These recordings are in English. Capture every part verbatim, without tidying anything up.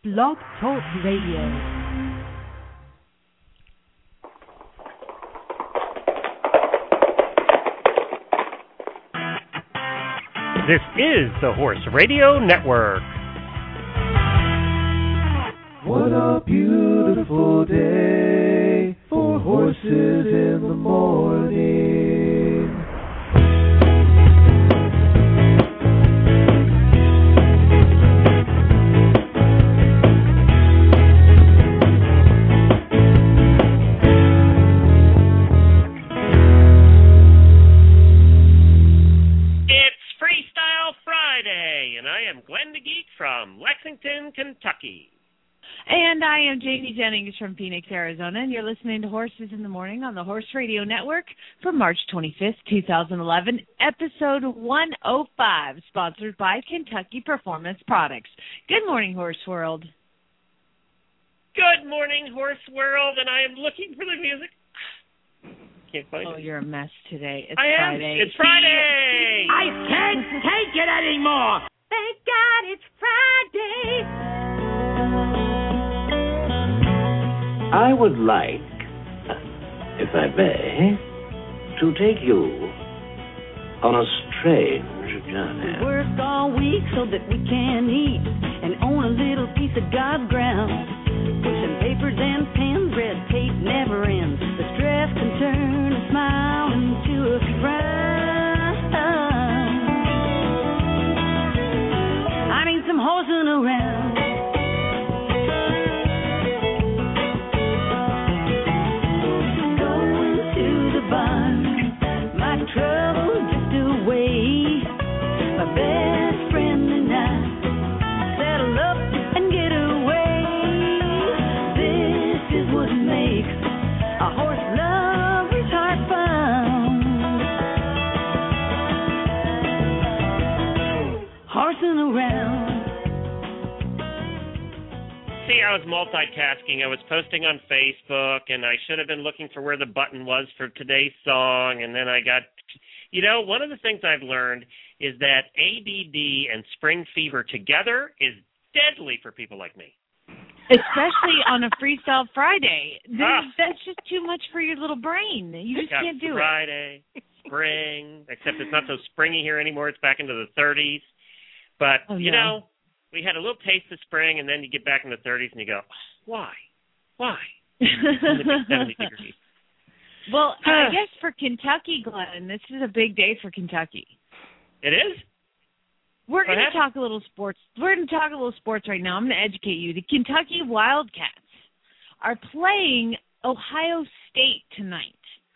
Blog Talk Radio. This is the Horse Radio Network. What a beautiful day for horses in the morning. From Lexington, Kentucky. And I am Jamie Jennings from Phoenix, Arizona, and you're listening to Horses in the Morning on the Horse Radio Network for March twenty-fifth, twenty eleven, episode one oh five, sponsored by Kentucky Performance Products. Good morning, Horse World. Good morning, Horse World, and I am looking for the music. Can't find oh, it. Oh, you're a mess today. It's I Friday. am. It's Friday. I can't take it anymore. Thank God it's Friday. I would like, if I may, to take you on a strange journey. We work all week so that we can eat and own a little piece of God's ground. Pushing papers and pens, red tape never ends. The stress can turn a smile into a frown. Some horsing around. Going to the barn, my trouble just away. My best friend and I settle up and get away. This is what makes a horse lover's heart found. Horsing around. See, I was multitasking. I was posting on Facebook, and I should have been looking for where the button was for today's song, and then I got... You know, one of the things I've learned is that A D D and spring fever together is deadly for people like me. Especially on a Freestyle Friday. Ah. That's just too much for your little brain. You just can't do Friday, it. Friday, spring, except it's not so springy here anymore. It's back into the thirties. But, oh, you no. know... We had a little taste of spring, and then you get back in the thirties, and you go, why? Why? seventy degrees. Well, I guess for Kentucky, Glenn, this is a big day for Kentucky. It is? We're going to talk a little sports. We're going to talk a little sports right now. I'm going to educate you. The Kentucky Wildcats are playing Ohio State tonight.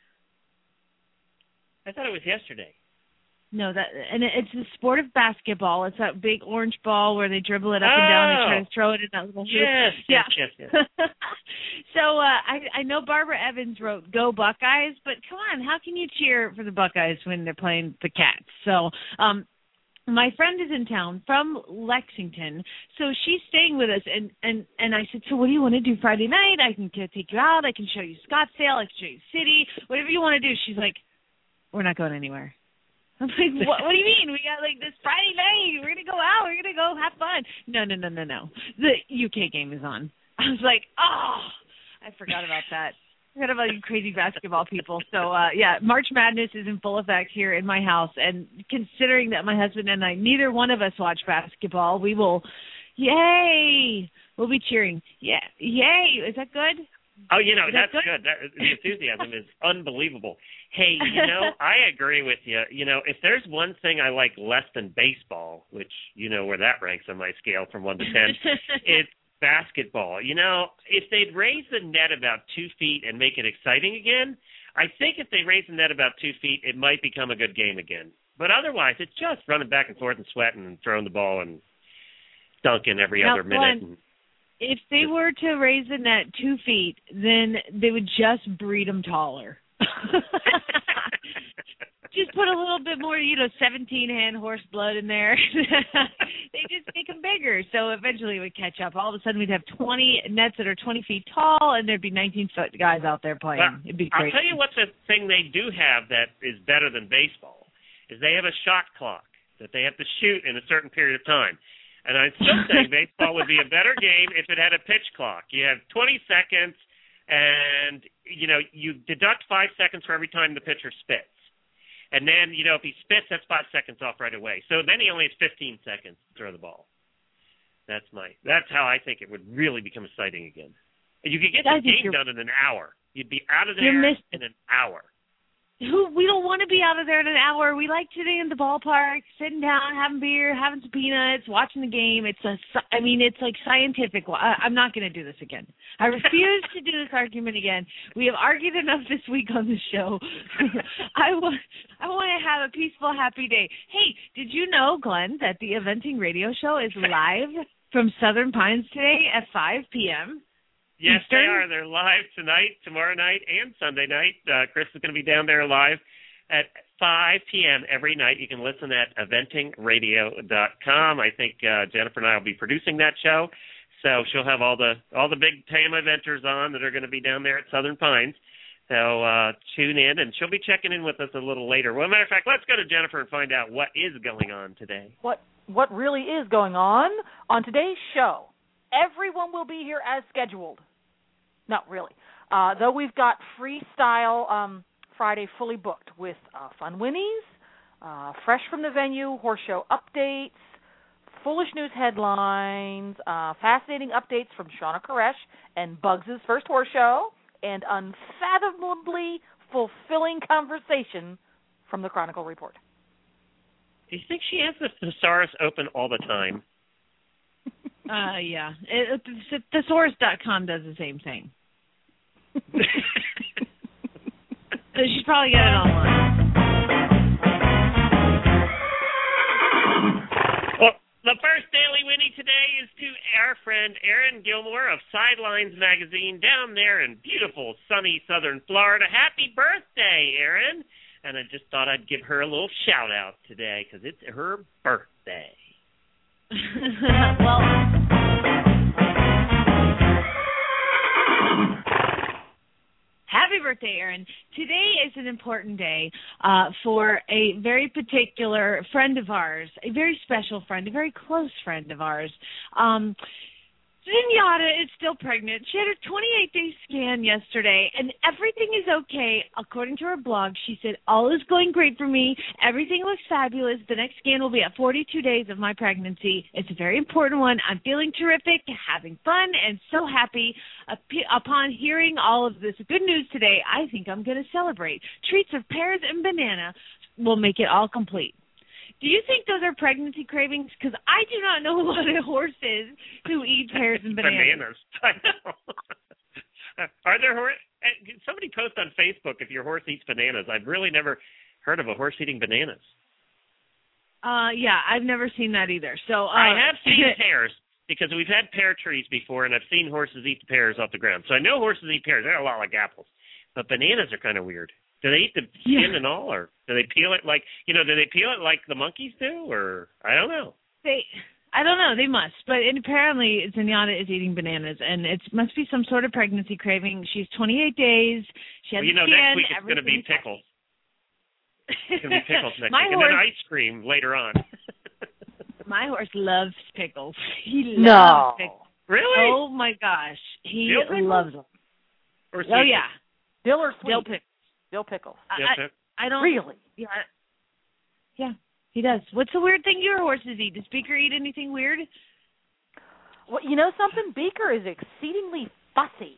I thought it was yesterday. No, that and it's the sport of basketball. It's that big orange ball where they dribble it up oh. and down and try to throw it in that little hoop. Yes, yeah. yes, yes, yes. So uh, I, I know Barbara Evans wrote "Go Buckeyes," but come on, how can you cheer for the Buckeyes when they're playing the Cats? So um, my friend is in town from Lexington, so she's staying with us, and, and, and I said, so what do you want to do Friday night? I can take you out. I can show you Scottsdale. I can show you the city. Whatever you want to do. She's like, we're not going anywhere. I'm like, what, what do you mean? We got, like, this Friday night. We're going to go out. We're going to go have fun. No, no, no, no, no. The U K game is on. I was like, oh, I forgot about that. I forgot about you crazy basketball people. So, uh, yeah, March Madness is in full effect here in my house. And considering that my husband and I, neither one of us watch basketball, we will, yay, we'll be cheering. Yeah, yay. Is that good? Oh, you know, Is that's that good. good. That, the enthusiasm is unbelievable. Hey, you know, I agree with you. You know, if there's one thing I like less than baseball, which you know where that ranks on my scale from one to ten, it's basketball. You know, if they'd raise the net about two feet and make it exciting again, I think if they raise the net about two feet, it might become a good game again. But otherwise, it's just running back and forth and sweating and throwing the ball and dunking every now, other minute. Glenn, if they were to raise the net two feet, then they would just breed them taller. Just put a little bit more, you know, seventeen-hand horse blood in there. They just make them bigger. So eventually it would catch up. All of a sudden we'd have twenty nets that are twenty feet tall, and there'd be nineteen-foot guys out there playing. Well, It'd be crazy. I'll tell you what the thing they do have that is better than baseball is they have a shot clock that they have to shoot in a certain period of time. And I'm still saying baseball would be a better game if it had a pitch clock. You have twenty seconds, and, you know, you deduct five seconds for every time the pitcher spits. And then, you know, if he spits, that's five seconds off right away. So then he only has fifteen seconds to throw the ball. That's my. That's how I think it would really become exciting again. You could get the game done in an hour. You'd be out of there in an hour. Who we don't want to be out of there in an hour. We like sitting in the ballpark, sitting down, having beer, having some peanuts, watching the game. It's a, I mean, it's like scientific. I, I'm not going to do this again. I refuse to do this argument again. We have argued enough this week on the show. I want, I want to have a peaceful, happy day. Hey, did you know, Glenn, that the Eventing Radio Show is live from Southern Pines today at five p.m.? Yes, Eastern? they are. They're live tonight, tomorrow night, and Sunday night. Uh, Chris is going to be down there live at five p.m. every night. You can listen at eventing radio dot com. I think uh, Jennifer and I will be producing that show, so she'll have all the all the big time eventers on that are going to be down there at Southern Pines. So uh, tune in, and she'll be checking in with us a little later. Well, as a matter of fact, let's go to Jennifer and find out what is going on today. What what really is going on on today's show? Everyone will be here as scheduled. Not really. Uh, though we've got Freestyle um, Friday fully booked with uh, Fun Winnies, uh, Fresh from the Venue, Horse Show updates, Foolish News headlines, uh, fascinating updates from Shauna Koresh and Bugs' first horse show, and unfathomably fulfilling conversation from the Chronicle Report. Do you think she has the thesaurus open all the time? Uh, yeah. It, it, thesaurus dot com does the same thing. So she's probably got it online. Well, the first Daily Winnie today is to our friend Erin Gilmore of Sidelines Magazine down there in beautiful, sunny southern Florida. Happy birthday, Erin! And I just thought I'd give her a little shout-out today because it's her birthday. Well... Happy birthday, Erin. Today is an important day uh, for a very particular friend of ours, a very special friend, a very close friend of ours. Um, Zenyatta is still pregnant. She had her twenty-eight day scan yesterday, and everything is okay. According to her blog, she said, all is going great for me. Everything looks fabulous. The next scan will be at forty-two days of my pregnancy. It's a very important one. I'm feeling terrific, having fun, and so happy. Upon hearing all of this good news today, I think I'm going to celebrate. Treats of pears and banana will make it all complete. Do you think those are pregnancy cravings? Because I do not know a lot of horses who eat pears and bananas. Bananas. I know. Are there horse? Somebody post on Facebook if your horse eats bananas. I've really never heard of a horse eating bananas. Uh, yeah, I've never seen that either. So uh, I have seen pears because we've had pear trees before, and I've seen horses eat the pears off the ground. So I know horses eat pears. They're a lot like apples, but bananas are kind of weird. Do they eat the skin yeah. and all, or do they peel it like, you know, do they peel it like the monkeys do, or I don't know. They, I don't know, they must. But it, apparently Zenyatta is eating bananas, and it must be some sort of pregnancy craving. She's twenty-eight days. She has well, you know, skin, next week it's going to be pickles. It's going to be pickles next My week, horse, and then ice cream later on. My horse loves pickles. He no. loves pickles. Really? Oh, my gosh. He Dill loves them. Or oh, yeah. Dill or sweet? Dill pickles. Dill pickles. I, I, I don't really. Yeah, yeah, he does. What's the weird thing your horses eat? Does Beaker eat anything weird? Well, you know something. Beaker is exceedingly fussy.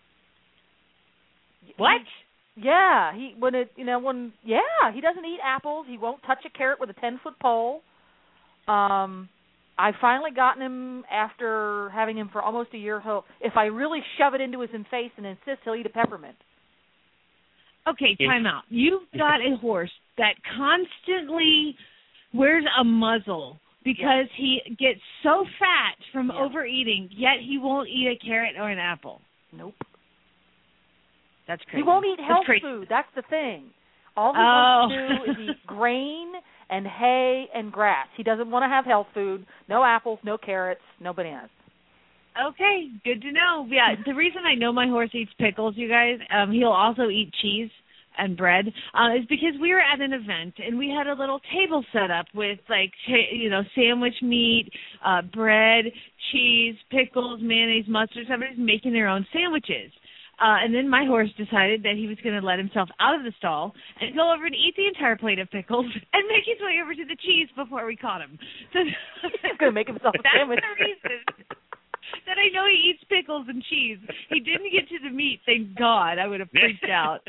What? He, yeah, he when it you know when yeah he doesn't eat apples. He won't touch a carrot with a ten foot pole. Um, I finally gotten him after having him for almost a year. He'll, if I really shove it into his face and insist, he'll eat a peppermint. Okay, time out. You've got a horse that constantly wears a muzzle because yeah. he gets so fat from yeah. overeating, yet he won't eat a carrot or an apple. Nope. That's crazy. He won't eat health That's food. That's the thing. All he oh. wants to do is eat grain and hay and grass. He doesn't want to have health food. No apples, no carrots, no bananas. Okay, good to know. Yeah, the reason I know my horse eats pickles, you guys, um, he'll also eat cheese and bread uh, is because we were at an event and we had a little table set up with like you know sandwich meat, uh, bread, cheese, pickles, mayonnaise, mustard. Somebody's making their own sandwiches. Uh, and then my horse decided that he was going to let himself out of the stall and go over and eat the entire plate of pickles and make his way over to the cheese before we caught him. So he's going to make himself a sandwich. That's the reason that I know he eats pickles and cheese. He didn't get to the meat, thank God. I would have freaked out.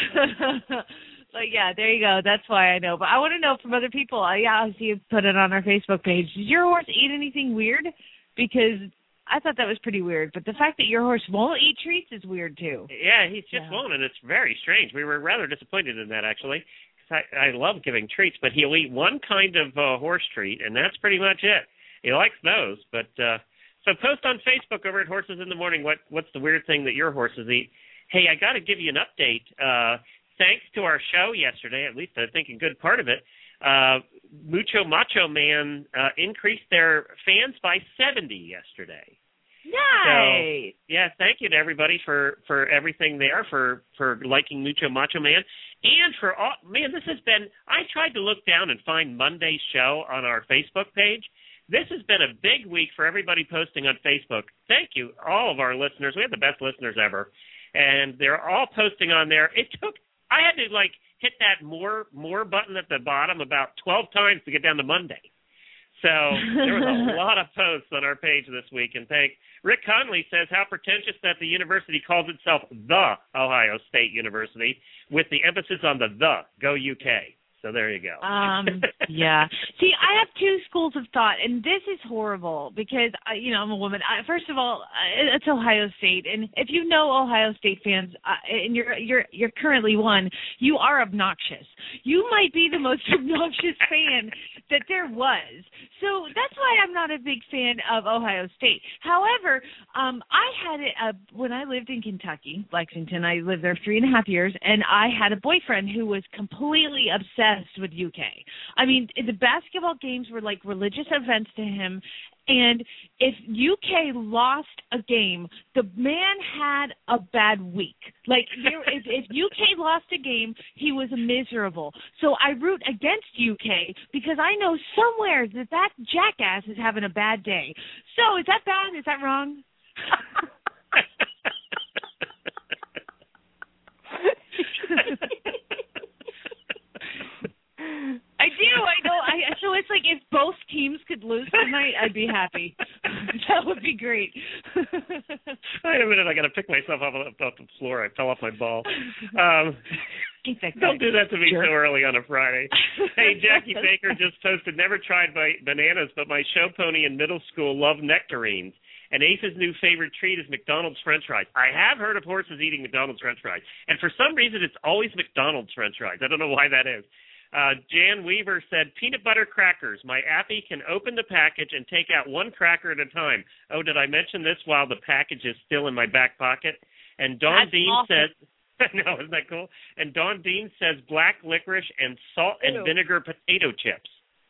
But, yeah, there you go. That's why I know. But I want to know from other people. Uh, yeah, I see you put it on our Facebook page. Did your horse eat anything weird? Because I thought that was pretty weird, but the fact that your horse won't eat treats is weird too. Yeah, he's just yeah. won't, and it's very strange. We were rather disappointed in that, actually, because I, I love giving treats, but he'll eat one kind of uh, horse treat, and that's pretty much it. He likes those, but uh, so post on Facebook over at Horses in the Morning what what's the weird thing that your horses eat. Hey, I got to give you an update. Uh, thanks to our show yesterday, at least I think a good part of it, uh, Mucho Macho Man uh, increased their fans by seventy yesterday. Nice. So, yeah, thank you to everybody for, for everything there, for, for liking Mucho Macho Man, and for all, man, this has been, I tried to look down and find Monday's show on our Facebook page. This has been a big week for everybody posting on Facebook. Thank you, all of our listeners. We have the best listeners ever, and they're all posting on there. It took, I had to, like, hit that more more button at the bottom about twelve times to get down to Monday. So there was a lot of posts on our page this week. And thank Rick Conley says how pretentious that the university calls itself the Ohio State University with the emphasis on the the. Go U K. So there you go. Um, yeah. See, I have two schools of thought, and this is horrible because, I, you know, I'm a woman. I, first of all, uh, it's Ohio State, and if you know Ohio State fans, uh, and you're you're you're currently one, you are obnoxious. You might be the most obnoxious fan that there was. So that's why I'm not a big fan of Ohio State. However, um, I had it uh, when I lived in Kentucky, Lexington. I lived there three and a half years, and I had a boyfriend who was completely obsessed with U K. I mean, the basketball games were like religious events to him, and if U K lost a game, the man had a bad week. Like, there, if, if U K lost a game, he was miserable. So I root against U K because I know somewhere that that jackass is having a bad day. So is that bad? Is that wrong? I do, I know. I so it's like if both teams could lose tonight, I'd be happy. That would be great. Wait a minute, I got to pick myself up off the floor. I fell off my ball. Um, don't do that to me sure. so early on a Friday. Hey, Jackie Baker just posted, never tried my bananas, but my show pony in middle school loved nectarines. And Ace's new favorite treat is McDonald's French fries. I have heard of horses eating McDonald's French fries. And for some reason, it's always McDonald's French fries. I don't know why that is. Uh, Jan Weaver said, peanut butter crackers. My appy can open the package and take out one cracker at a time. Oh, did I mention this while the package is still in my back pocket? And Dawn That's Dean awesome. says, no, isn't that cool? And Dawn Dean says black licorice and salt Ew. and vinegar potato chips.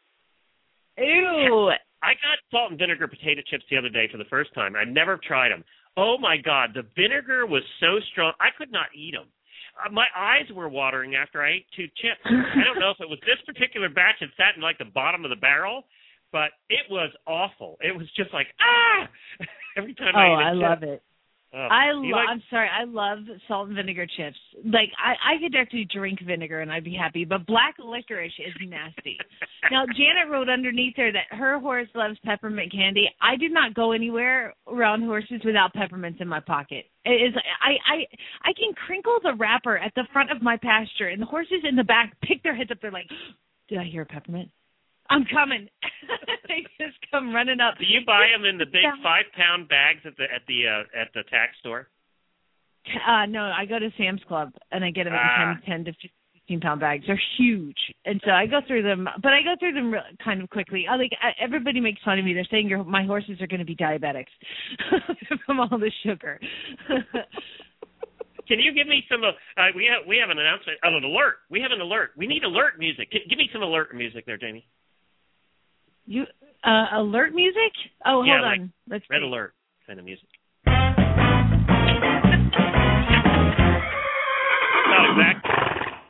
Ew. I got salt and vinegar potato chips the other day for the first time. I'd never tried them. Oh, my God. The vinegar was so strong, I could not eat them. Uh, my eyes were watering after I ate two chips. I don't know if it was this particular batch that sat in, like, the bottom of the barrel, but it was awful. It was just like, ah! Every time I oh, ate a I chip. love it. Oh, I lo- like- I'm sorry, I love salt and vinegar chips. Like, I, I could actually drink vinegar and I'd be happy, but black licorice is nasty. Now, Janet wrote underneath there that her horse loves peppermint candy. I do not go anywhere around horses without peppermints in my pocket. It is, I, I, I can crinkle the wrapper at the front of my pasture, and the horses in the back pick their heads up. They're like, did I hear a peppermint? I'm coming. They just come running up. Do you buy them in the big five-pound bags at the at the uh, at the tax store? Uh, no, I go to Sam's Club and I get them ah. in ten, ten to fifteen pound bags. They're huge, and so I go through them. But I go through them re- kind of quickly. I like everybody makes fun of me. They're saying your my horses are going to be diabetics from all the sugar. Can you give me some? Uh, we have we have an announcement. Oh, an alert. We have an alert. We need alert music. Can, give me some alert music there, Jamie. You uh, alert music? Oh, yeah, hold like on. Let's red see. alert kind of music. Not exactly.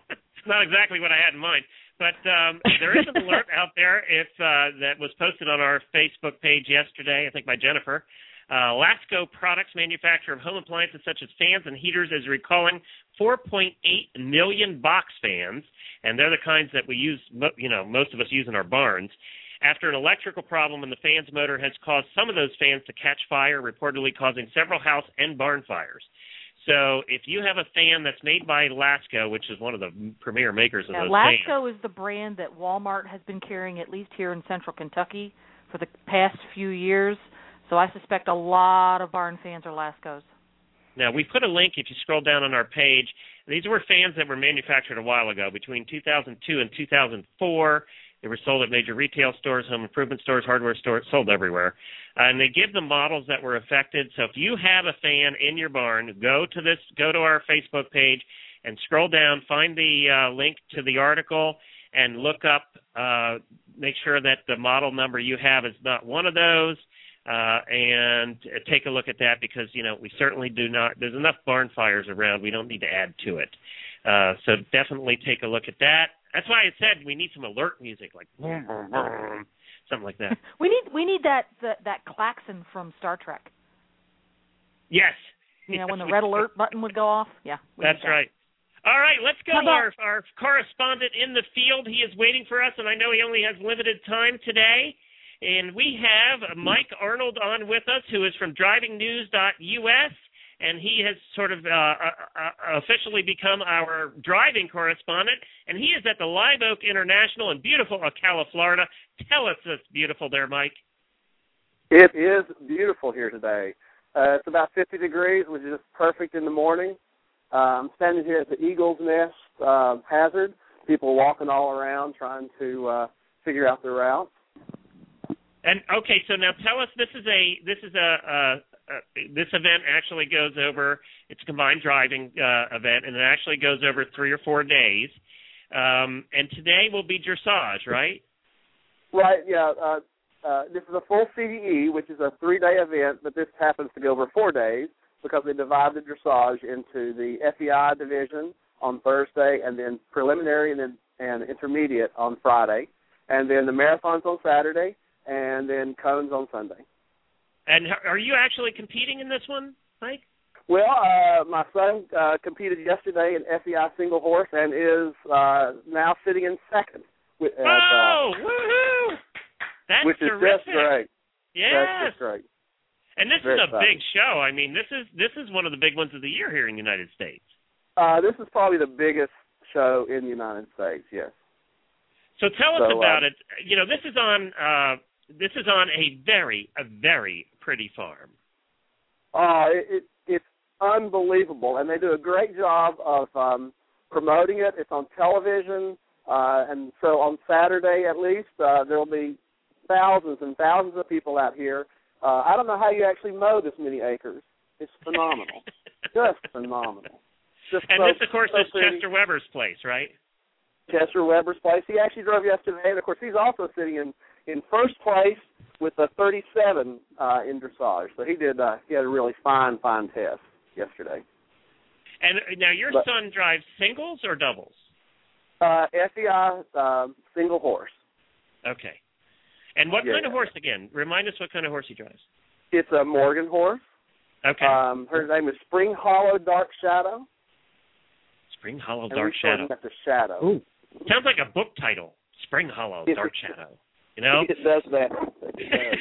not exactly what I had in mind. But um, there is an alert out there if uh, that was posted on our Facebook page yesterday, I think by Jennifer. Uh, Lasco Products, manufacturer of home appliances such as fans and heaters, is recalling four point eight million box fans, and they're the kinds that we use, you know, most of us use in our barns. After an electrical problem in the fan's motor has caused some of those fans to catch fire, reportedly causing several house and barn fires. So if you have a fan that's made by Lasco, which is one of the premier makers of yeah, those Lasco fans. Lasco is the brand that Walmart has been carrying, at least here in central Kentucky, for the past few years. So I suspect a lot of barn fans are Lascos. Now, we put a link, if you scroll down on our page. These were fans that were manufactured a while ago, between two thousand two and two thousand four. They were sold at major retail stores, home improvement stores, hardware stores, sold everywhere. Uh, and they give the models that were affected. So if you have a fan in your barn, go to this, go to our Facebook page and scroll down, find the uh, link to the article, and look up, uh, make sure that the model number you have is not one of those. Uh, and take a look at that because, you know, we certainly do not, there's enough barn fires around. We don't need to add to it. Uh, so definitely take a look at that. That's why I said we need some alert music, like boom, boom, boom, something like that. we need we need that that, that klaxon from Star Trek. Yes. You know, yes, when the red do. alert button would go off. Yeah. That's that. right. All right, let's go. About, Our, our correspondent in the field, he is waiting for us, and I know he only has limited time today. And we have Mike Arnold on with us, who is from driving news dot U S, and he has sort of uh, uh, officially become our driving correspondent, and he is at the Live Oak International in beautiful Ocala, Florida. Tell us it's beautiful there, Mike. It is beautiful here today. Uh, it's about fifty degrees, which is just perfect in the morning. Uh, I'm standing here at the Eagle's Nest uh, Hazard. People walking all around trying to uh, figure out their routes. And okay, so now tell us, this is a this is a, a, a this event actually goes over. It's a combined driving uh, event, and it actually goes over three or four days. Um, and today will be dressage, right? Right. Yeah. Uh, uh, this is a full C D E, which is a three-day event, but this happens to go over four days because they divide the dressage into the F E I division on Thursday, and then preliminary and then and intermediate on Friday, and then the marathons on Saturday. And then cones on Sunday. And are you actually competing in this one, Mike? Well, uh, my son uh, competed yesterday in F E I single horse and is uh, now sitting in second. With, uh, oh, uh, woohoo! That's which is terrific. just great. Yes. That's just great. And this Very is a exciting. big show. I mean, this is this is one of the big ones of the year here in the United States. Uh, this is probably the biggest show in the United States, yes. So tell us so, about uh, it. You know, this is on uh, this is on a very a very pretty farm. Uh, it, it, it's unbelievable, and they do a great job of um, promoting it. It's on television, uh, and so on Saturday at least, uh, there will be thousands and thousands of people out here. Uh, I don't know how you actually mow this many acres. It's phenomenal. Just phenomenal. Just and so, this, of course, so is pretty. Chester Weber's place, right? Chester Weber's place. He actually drove yesterday, and of course, he's also sitting in, in first place with a thirty-seven uh, in dressage. So he did. Uh, he had a really fine, fine test yesterday. And now your but, son drives singles or doubles? Uh, F E I uh, single horse. Okay. And what yeah. kind of horse again? Remind us what kind of horse he drives. It's a Morgan horse. Okay. Um, her name is Spring Hollow Dark Shadow. Spring Hollow and Dark we Shadow. Got the shadow. Ooh. Sounds like a book title. Spring Hollow it, Dark Shadow. You know? It does that. It does.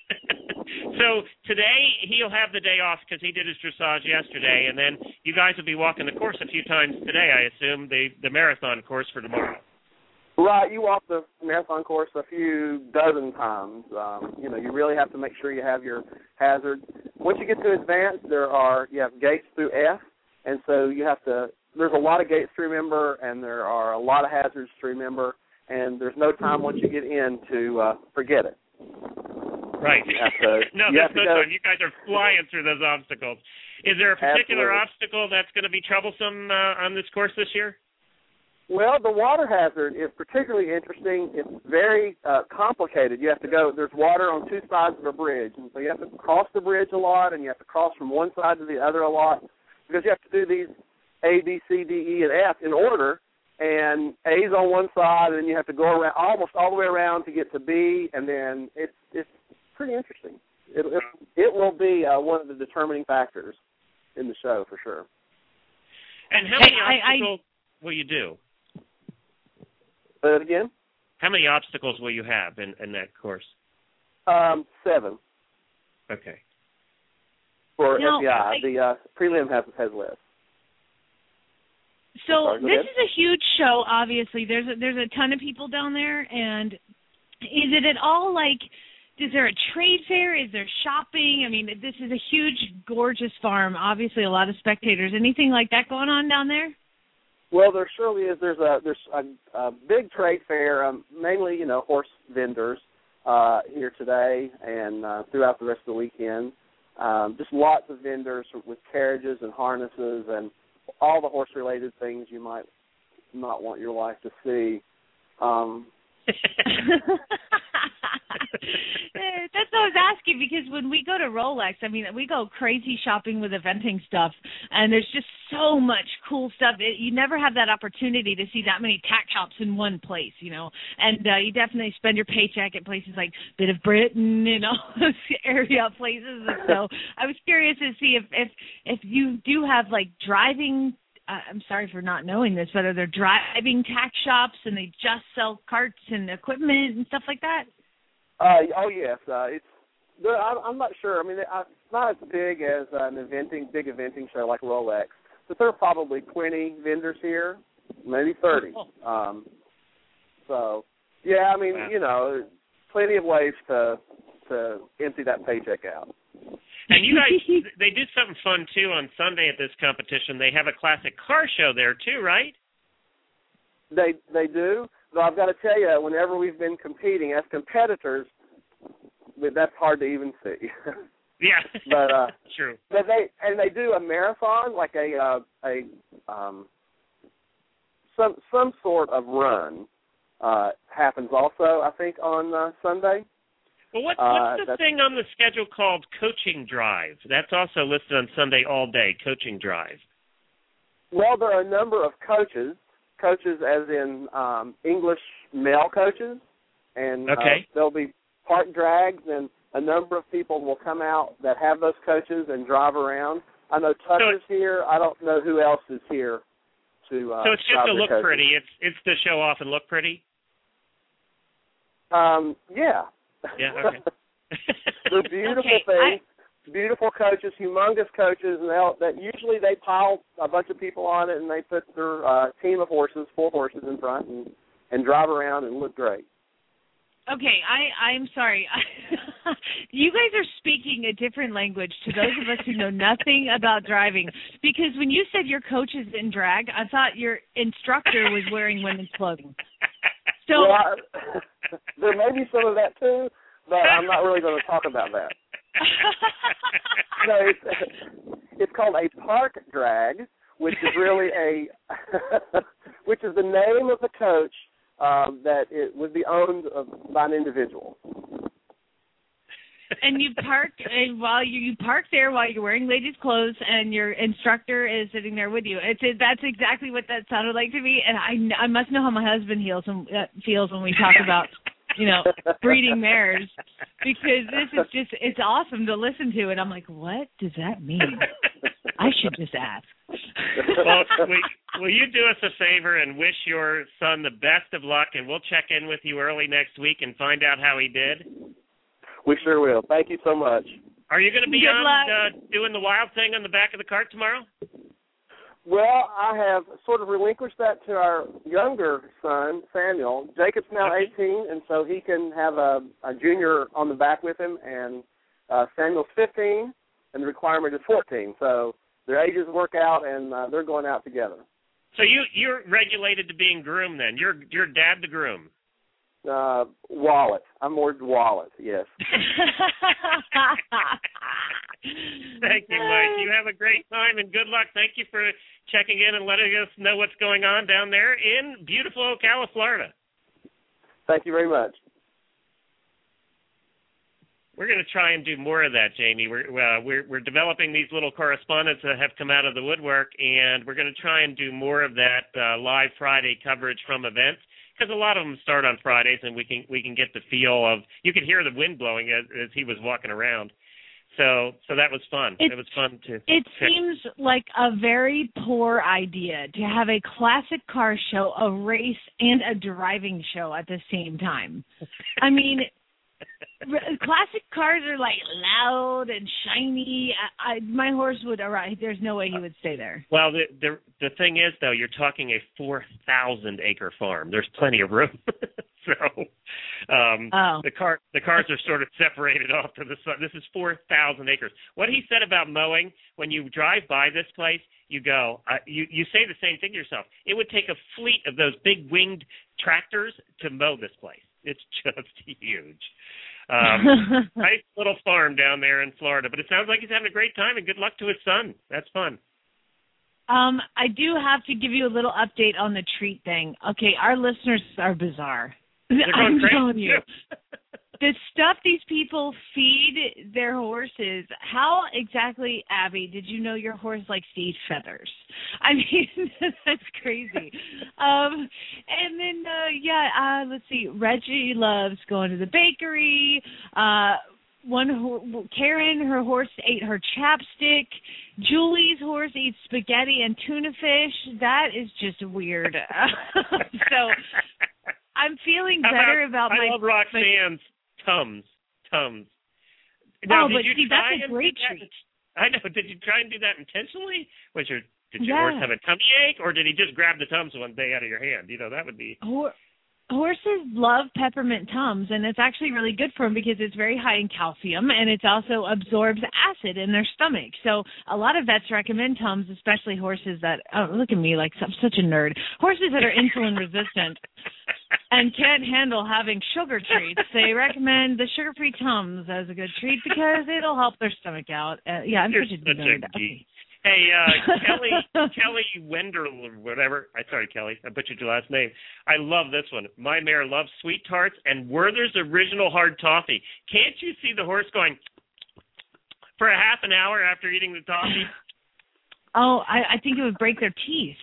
So today he'll have the day off because he did his dressage yesterday, and then you guys will be walking the course a few times today, I assume, the, the marathon course for tomorrow. Right, you walk the marathon course a few dozen times. Um, you know, you really have to make sure you have your hazard. Once you get to advanced, there are you have gates through F, and so you have to. There's a lot of gates to remember, and there are a lot of hazards to remember, and there's no time once you get in to uh, forget it. Right. To, no, there's no time. You guys are flying through those obstacles. Is there a particular Absolutely. obstacle that's going to be troublesome uh, on this course this year? Well, the water hazard is particularly interesting. It's very uh, complicated. You have to go, there's water on two sides of a bridge, and so you have to cross the bridge a lot, and you have to cross from one side to the other a lot, because you have to do these A, B, C, D, E, and F in order and A's on one side, and then you have to go around almost all the way around to get to B, and then it's it's pretty interesting. It it, it will be uh, one of the determining factors in the show for sure. And how many I, obstacles I, will you do? Say it again. How many obstacles will you have in, in that course? Um, seven. Okay. For now, F B I, I, the uh, prelim has has less. So Sorry, this ahead. is a huge show. Obviously, there's a, there's a ton of people down there, and is it at all like? Is there a trade fair? Is there shopping? I mean, this is a huge, gorgeous farm. Obviously, a lot of spectators. Anything like that going on down there? Well, there surely is. There's a there's a, a big trade fair, um, mainly you know horse vendors uh, here today and uh, throughout the rest of the weekend. Um, just lots of vendors with carriages and harnesses and all the horse-related things you might not want your wife to see. Um, That's what I was asking, because when we go to Rolex, I mean, we go crazy shopping with eventing stuff, and there's just so much cool stuff. It, you never have that opportunity to see that many tack shops in one place, you know, and uh, you definitely spend your paycheck at places like Bit of Britain and all those area places. And so I was curious to see if, if, if you do have, like, driving uh, I'm sorry for not knowing this, but are there driving tack shops and they just sell carts and equipment and stuff like that? Uh, oh yes, uh, it's. I'm, I'm not sure. I mean, it's not as big as an eventing, big eventing show like Rolex, but there are probably twenty vendors here, maybe thirty. Um, so, yeah, I mean, you know, plenty of ways to to empty that paycheck out. And you guys, they did something fun too on Sunday at this competition. They have a classic car show there too, right? They they do. But I've got to tell you, whenever we've been competing as competitors, that's hard to even see. Yeah, but uh, true. But they and they do a marathon, like a uh, a um, some some sort of run uh, happens also. I think on uh, Sunday. Well, what, uh, what's the thing on the schedule called Coaching Drive? That's also listed on Sunday all day. Coaching Drive. Well, there are a number of coaches. Coaches as in um, English male coaches, and okay. uh, there'll be park drags, and a number of people will come out that have those coaches and drive around. I know Tucker's so here. I don't know who else is here to uh, So it's just to look coaches. pretty. It's it's to show off and look pretty? Um, yeah. Yeah, okay. They're beautiful okay, things. I... Beautiful coaches, humongous coaches, and they'll, that usually they pile a bunch of people on it, and they put their uh, team of horses, four horses in front, and, and drive around and look great. Okay, I, I'm sorry. You guys are speaking a different language to those of us who know nothing about driving, because when you said your coach is in drag, I thought your instructor was wearing women's clothing. So well, I, there may be some of that too, but I'm not really going to talk about that. No, it's, it's called a park drag, which is really a, which is the name of the coach um, that it would be owned by an individual. And you park and while you, you park there while you're wearing ladies' clothes, and your instructor is sitting there with you. It's it, that's exactly what that sounded like to me, and I, I must know how my husband feels when, uh, feels when we talk about, you know, breeding mares, because this is just, it's awesome to listen to, and I'm like, what does that mean? I should just ask. Well, will, will you do us a favor and wish your son the best of luck, and we'll check in with you early next week and find out how he did? We sure will. Thank you so much. Are you going to be Good on uh, doing the wild thing on the back of the cart tomorrow? Well, I have sort of relinquished that to our younger son, Samuel. Jacob's now okay. eighteen, and so he can have a, a junior on the back with him, and uh, Samuel's fifteen, and the requirement is fourteen. So their ages work out, and uh, they're going out together. So you, you're regulated to being groomed then. You're, you're dad to groom. Uh, wallet. I'm more wallet, yes. Thank you, Mike. You have a great time and good luck. Thank you for checking in and letting us know what's going on down there in beautiful Ocala, Florida. Thank you very much. We're going to try and do more of that, Jamie. We're, uh, we're we're developing these little correspondents that have come out of the woodwork, and we're going to try and do more of that uh, live Friday coverage from events, because a lot of them start on Fridays, and we can we can get the feel of, you could hear the wind blowing as, as he was walking around. So so that was fun. It, it was fun to. It seems like a very poor idea to have a classic car show, a race, and a driving show at the same time. I mean. Classic cars are like loud and shiny. I, I, my horse would arrive. There's no way he would stay there. Well, the the, the thing is, though, you're talking a four thousand acre farm. There's plenty of room. so um, oh. the car the cars are sort of separated off to the side. This is four thousand acres. What he said about mowing, when you drive by this place, you go, uh, you you say the same thing to yourself. It would take a fleet of those big winged tractors to mow this place. It's just huge. Um, nice little farm down there in Florida. But it sounds like he's having a great time, and good luck to his son. That's fun. Um, I do have to give you a little update on the treat thing. Okay, our listeners are bizarre. They're going I'm crazy telling you. too. The stuff these people feed their horses, how exactly, Abby, did you know your horse likes to eat feathers? I mean, that's crazy. Um, and then, uh, yeah, uh, let's see, Reggie loves going to the bakery. Uh, one ho- Karen, her horse ate her chapstick. Julie's horse eats spaghetti and tuna fish. That is just weird. So I'm feeling better about, about my... I love Roxanne's Tums. Tums. Now, oh, did but you see, try that's a and great do that? treat. I know. Did you try and do that intentionally? Was your did your yeah. horse have a tummy ache, or did he just grab the Tums one day out of your hand? You know, that would be. Hor- horses love peppermint Tums, and it's actually really good for them because it's very high in calcium, and it also absorbs acid in their stomach. So a lot of vets recommend Tums, especially horses that, oh, look at me like I'm such a nerd, horses that are insulin resistant and can't handle having sugar treats. They recommend the sugar-free Tums as a good treat because it'll help their stomach out. Uh, yeah, I'm You're such a such nerd. a geek. Okay. Hey, uh, Kelly, Kelly Wender or whatever. I sorry, Kelly. I butchered your last name. I love this one. My mare loves sweet tarts and Werther's Original Hard Toffee. Can't you see the horse going for a half an hour after eating the toffee? Oh, I, I think it would break their teeth.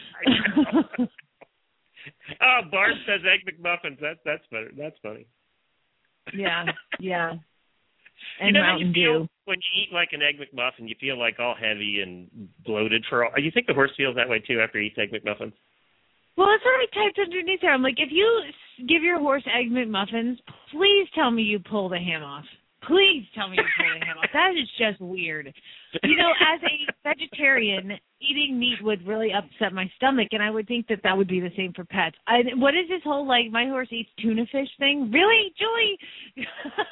Oh, Bart says Egg McMuffins. That's that's better. That's funny. Yeah, yeah. And you know Mountain how you feel Dew. when you eat like an Egg McMuffin, you feel like all heavy and bloated for all. You think the horse feels that way too after he eats Egg McMuffins? Well, that's what I typed underneath there. I'm like, if you give your horse Egg McMuffins, please tell me you pull the ham off. Please tell me you pull the ham off. That is just weird. You know, as a vegetarian, eating meat would really upset my stomach, and I would think that that would be the same for pets. I, what is this whole, like, my horse eats tuna fish thing? Really, Julie?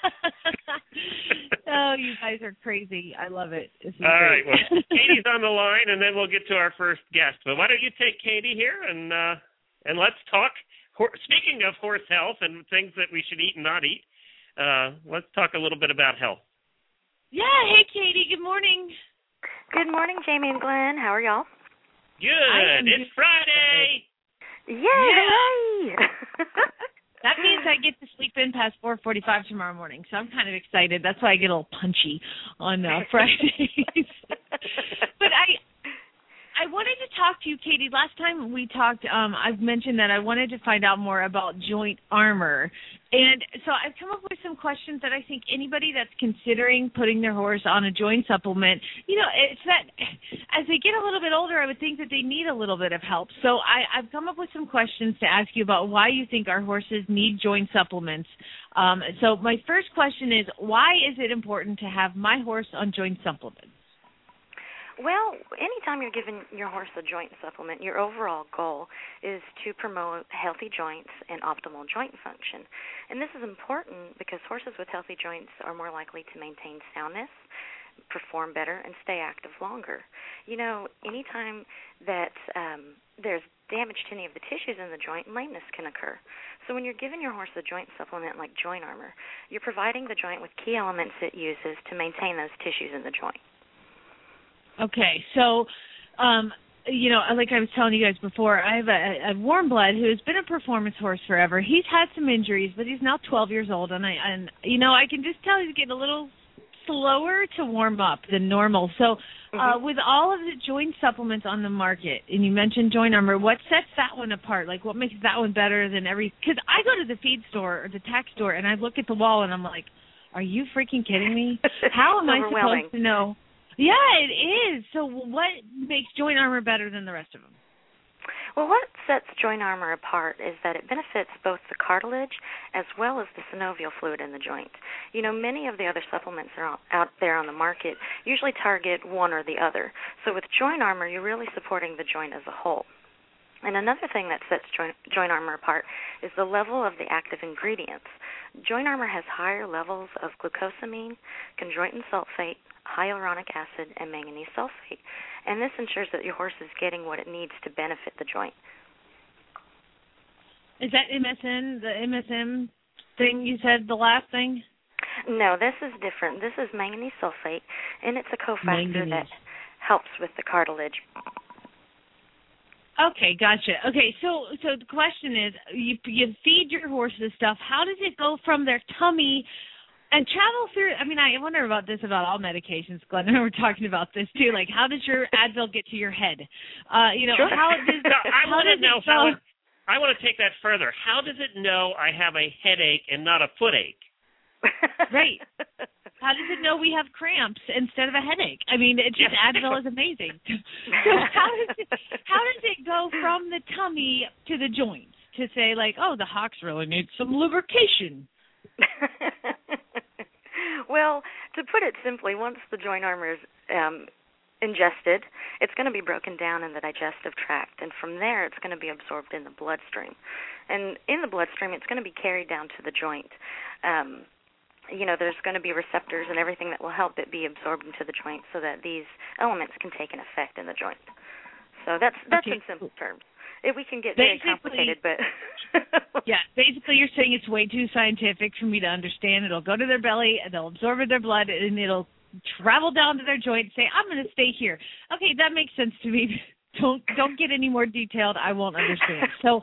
Oh, you guys are crazy. I love it. This is All right, great. well, Katie's on the line, and then we'll get to our first guest. But why don't you take Katie here, and uh, and let's talk. Speaking of horse health and things that we should eat and not eat, uh, let's talk a little bit about health. Yeah, hey, Katie, good morning. Good morning, Jamie and Glenn. How are y'all? Good. It's Friday. Yay! Yeah. That means I get to sleep in past four forty-five tomorrow morning, so I'm kind of excited. That's why I get a little punchy on uh, Fridays. But I I wanted to talk to you, Katie. Last time we talked, um, I've mentioned that I wanted to find out more about joint armor. And so I've come up with some questions that I think anybody that's considering putting their horse on a joint supplement, you know, it's that as they get a little bit older, I would think that they need a little bit of help. So I, I've come up with some questions to ask you about why you think our horses need joint supplements. Um, so my first question is, why is it important to have my horse on joint supplements? Well, anytime you're giving your horse a joint supplement, your overall goal is to promote healthy joints and optimal joint function. And this is important because horses with healthy joints are more likely to maintain soundness, perform better, and stay active longer. You know, anytime that um, there's damage to any of the tissues in the joint, lameness can occur. So when you're giving your horse a joint supplement like Joint Armor, you're providing the joint with key elements it uses to maintain those tissues in the joint. Okay, so um, you know, like I was telling you guys before, I have a, a warm blood who has been a performance horse forever. He's had some injuries, but he's now twelve years old, and I, and you know, I can just tell he's getting a little slower to warm up than normal. So, uh, mm-hmm. with all of the joint supplements on the market, and you mentioned Joint Armor, what sets that one apart? Like, what makes that one better than every? Because I go to the feed store or the tack store, and I look at the wall, and I'm like, are you freaking kidding me? How am I supposed to know? Yeah, it is. So what makes Joint Armor better than the rest of them? Well, what sets Joint Armor apart is that it benefits both the cartilage as well as the synovial fluid in the joint. You know, many of the other supplements that are out there on the market usually target one or the other. So with Joint Armor, you're really supporting the joint as a whole. And another thing that sets Joint, Joint Armor apart is the level of the active ingredients. Joint Armor has higher levels of glucosamine, chondroitin sulfate, hyaluronic acid, and manganese sulfate. And this ensures that your horse is getting what it needs to benefit the joint. Is that M S M, the M S M thing you said, the last thing? No, this is different. This is manganese sulfate, and it's a cofactor manganese. that helps with the cartilage. Okay, gotcha. Okay, so so the question is, you you feed your horse this stuff. How does it go from their tummy and travel through? I mean, I wonder about this about all medications, Glenn. And we're talking about this too. Like, how does your Advil get to your head? Uh, you know, sure. how does no, I how want to does know it how. go? It, I want to take that further. How does it know I have a headache and not a footache? Right. How does it know we have cramps instead of a headache? I mean, it just Advil is amazing. So how does it, how does it go from the tummy to the joints to say like, oh, the hocks really need some lubrication? Well, to put it simply, once the Joint Armor is um, ingested, it's going to be broken down in the digestive tract, and from there it's going to be absorbed in the bloodstream. And in the bloodstream, it's going to be carried down to the joint. Um, you know, there's going to be receptors and everything that will help it be absorbed into the joint so that these elements can take an effect in the joint. So that's that's okay. in simple terms. It, we can get basically, very complicated, but... yeah, basically you're saying it's way too scientific for me to understand. It'll go to their belly, and they'll absorb their blood, and it'll travel down to their joint and say, I'm going to stay here. Okay, that makes sense to me. Don't don't get any more detailed. I won't understand. So,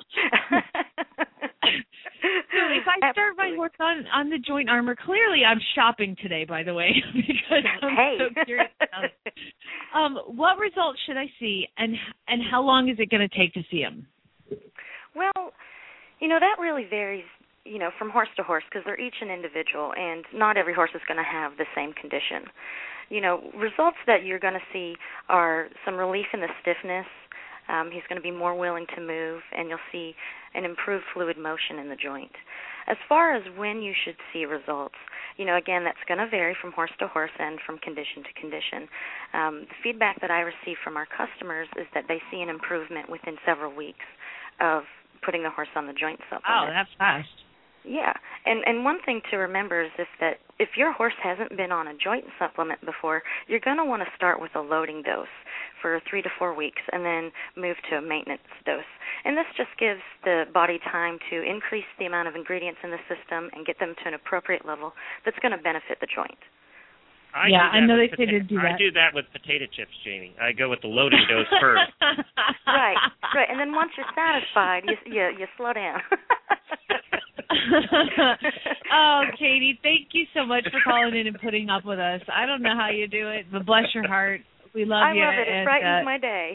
so if I start my horse on, on the Joint Armor, clearly I'm shopping today, by the way, because I'm hey. so curious about it. Um, what results should I see, and and how long is it going to take to see them? Well, you know, that really varies, you know, from horse to horse because they're each an individual, and not every horse is going to have the same condition. You know, results that you're going to see are some relief in the stiffness. Um, he's going to be more willing to move, and you'll see an improved fluid motion in the joint. As far as when you should see results, you know, again, that's going to vary from horse to horse and from condition to condition. Um, the feedback that I receive from our customers is that they see an improvement within several weeks of putting the horse on the joint supplement. Oh, that's fast. Yeah, and and one thing to remember is if that if your horse hasn't been on a joint supplement before, you're going to want to start with a loading dose for three to four weeks and then move to a maintenance dose. And this just gives the body time to increase the amount of ingredients in the system and get them to an appropriate level that's going to benefit the joint. I yeah, I know they pota- say to do that. I do that with potato chips, Jamie. I go with the loading dose first. Right, right, and then once you're satisfied, you you, you slow down. Oh, Katie, thank you so much for calling in and putting up with us. I don't know how you do it, but bless your heart. We love I you. I love it. It and, brightens uh, my day.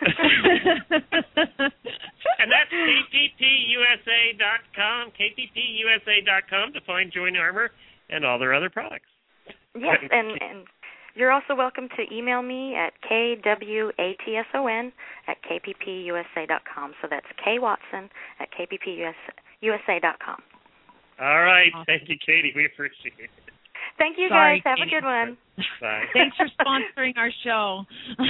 And that's K P P U S A dot com, K P P U S A dot com to find Joint Armor and all their other products. Yes, and, and you're also welcome to email me at K W A T S O N at K P P U S A dot com. So that's K Watson at K P P U S A dot com. All right. Thank you, Katie. We appreciate it. Thank you, Sorry, guys. Have Katie. a good one. Bye. Thanks for sponsoring our show.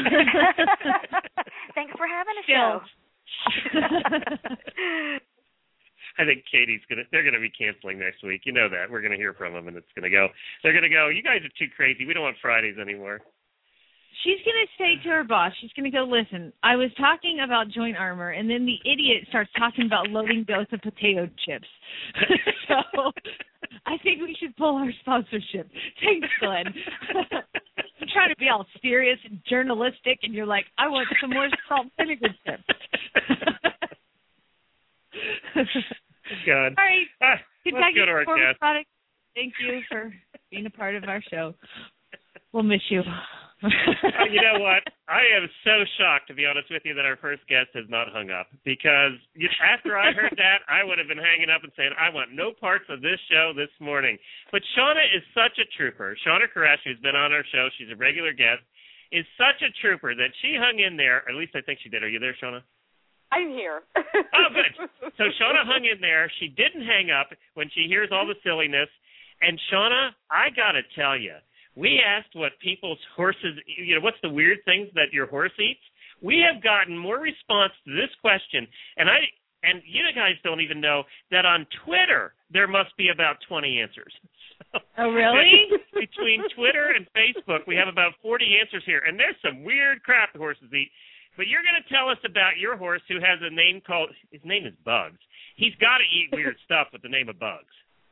Thanks for having a Still. show. I think Katie's gonna. They're gonna be canceling next week. You know that. We're gonna hear from them, and it's gonna go. They're gonna go. You guys are too crazy. We don't want Fridays anymore. She's going to say to her boss, she's going to go, listen, I was talking about Joint Armor, and then the idiot starts talking about loading dose of potato chips. So I think we should pull our sponsorship. Thanks, Glenn. trying to be all serious and journalistic, and you're like, I want some more salt and vinegar chips. God. All right. Ah, Kentucky let's go to our Performance guest. Products, thank you for being a part of our show. We'll miss you. Uh, you know what? I am so shocked, to be honest with you, that our first guest has not hung up, because you, after I heard that, I would have been hanging up and saying, I want no parts of this show this morning. But Shauna is such a trooper. Shauna Koresh, who's been on our show, she's a regular guest, is such a trooper that she hung in there. At least I think she did. Are you there, Shauna? I'm here. Oh, good. So Shauna hung in there. She didn't hang up when she hears all the silliness. And Shauna, I got to tell you, we asked what people's horses, you know, what's the weird things that your horse eats? We have gotten more response to this question, and I and you guys don't even know that on Twitter there must be about twenty answers. So, oh, really? Between Twitter and Facebook, we have about forty answers here, and there's some weird crap the horses eat. But you're going to tell us about your horse who has a name called, his name is Bugs. He's got to eat weird stuff with the name of Bugs.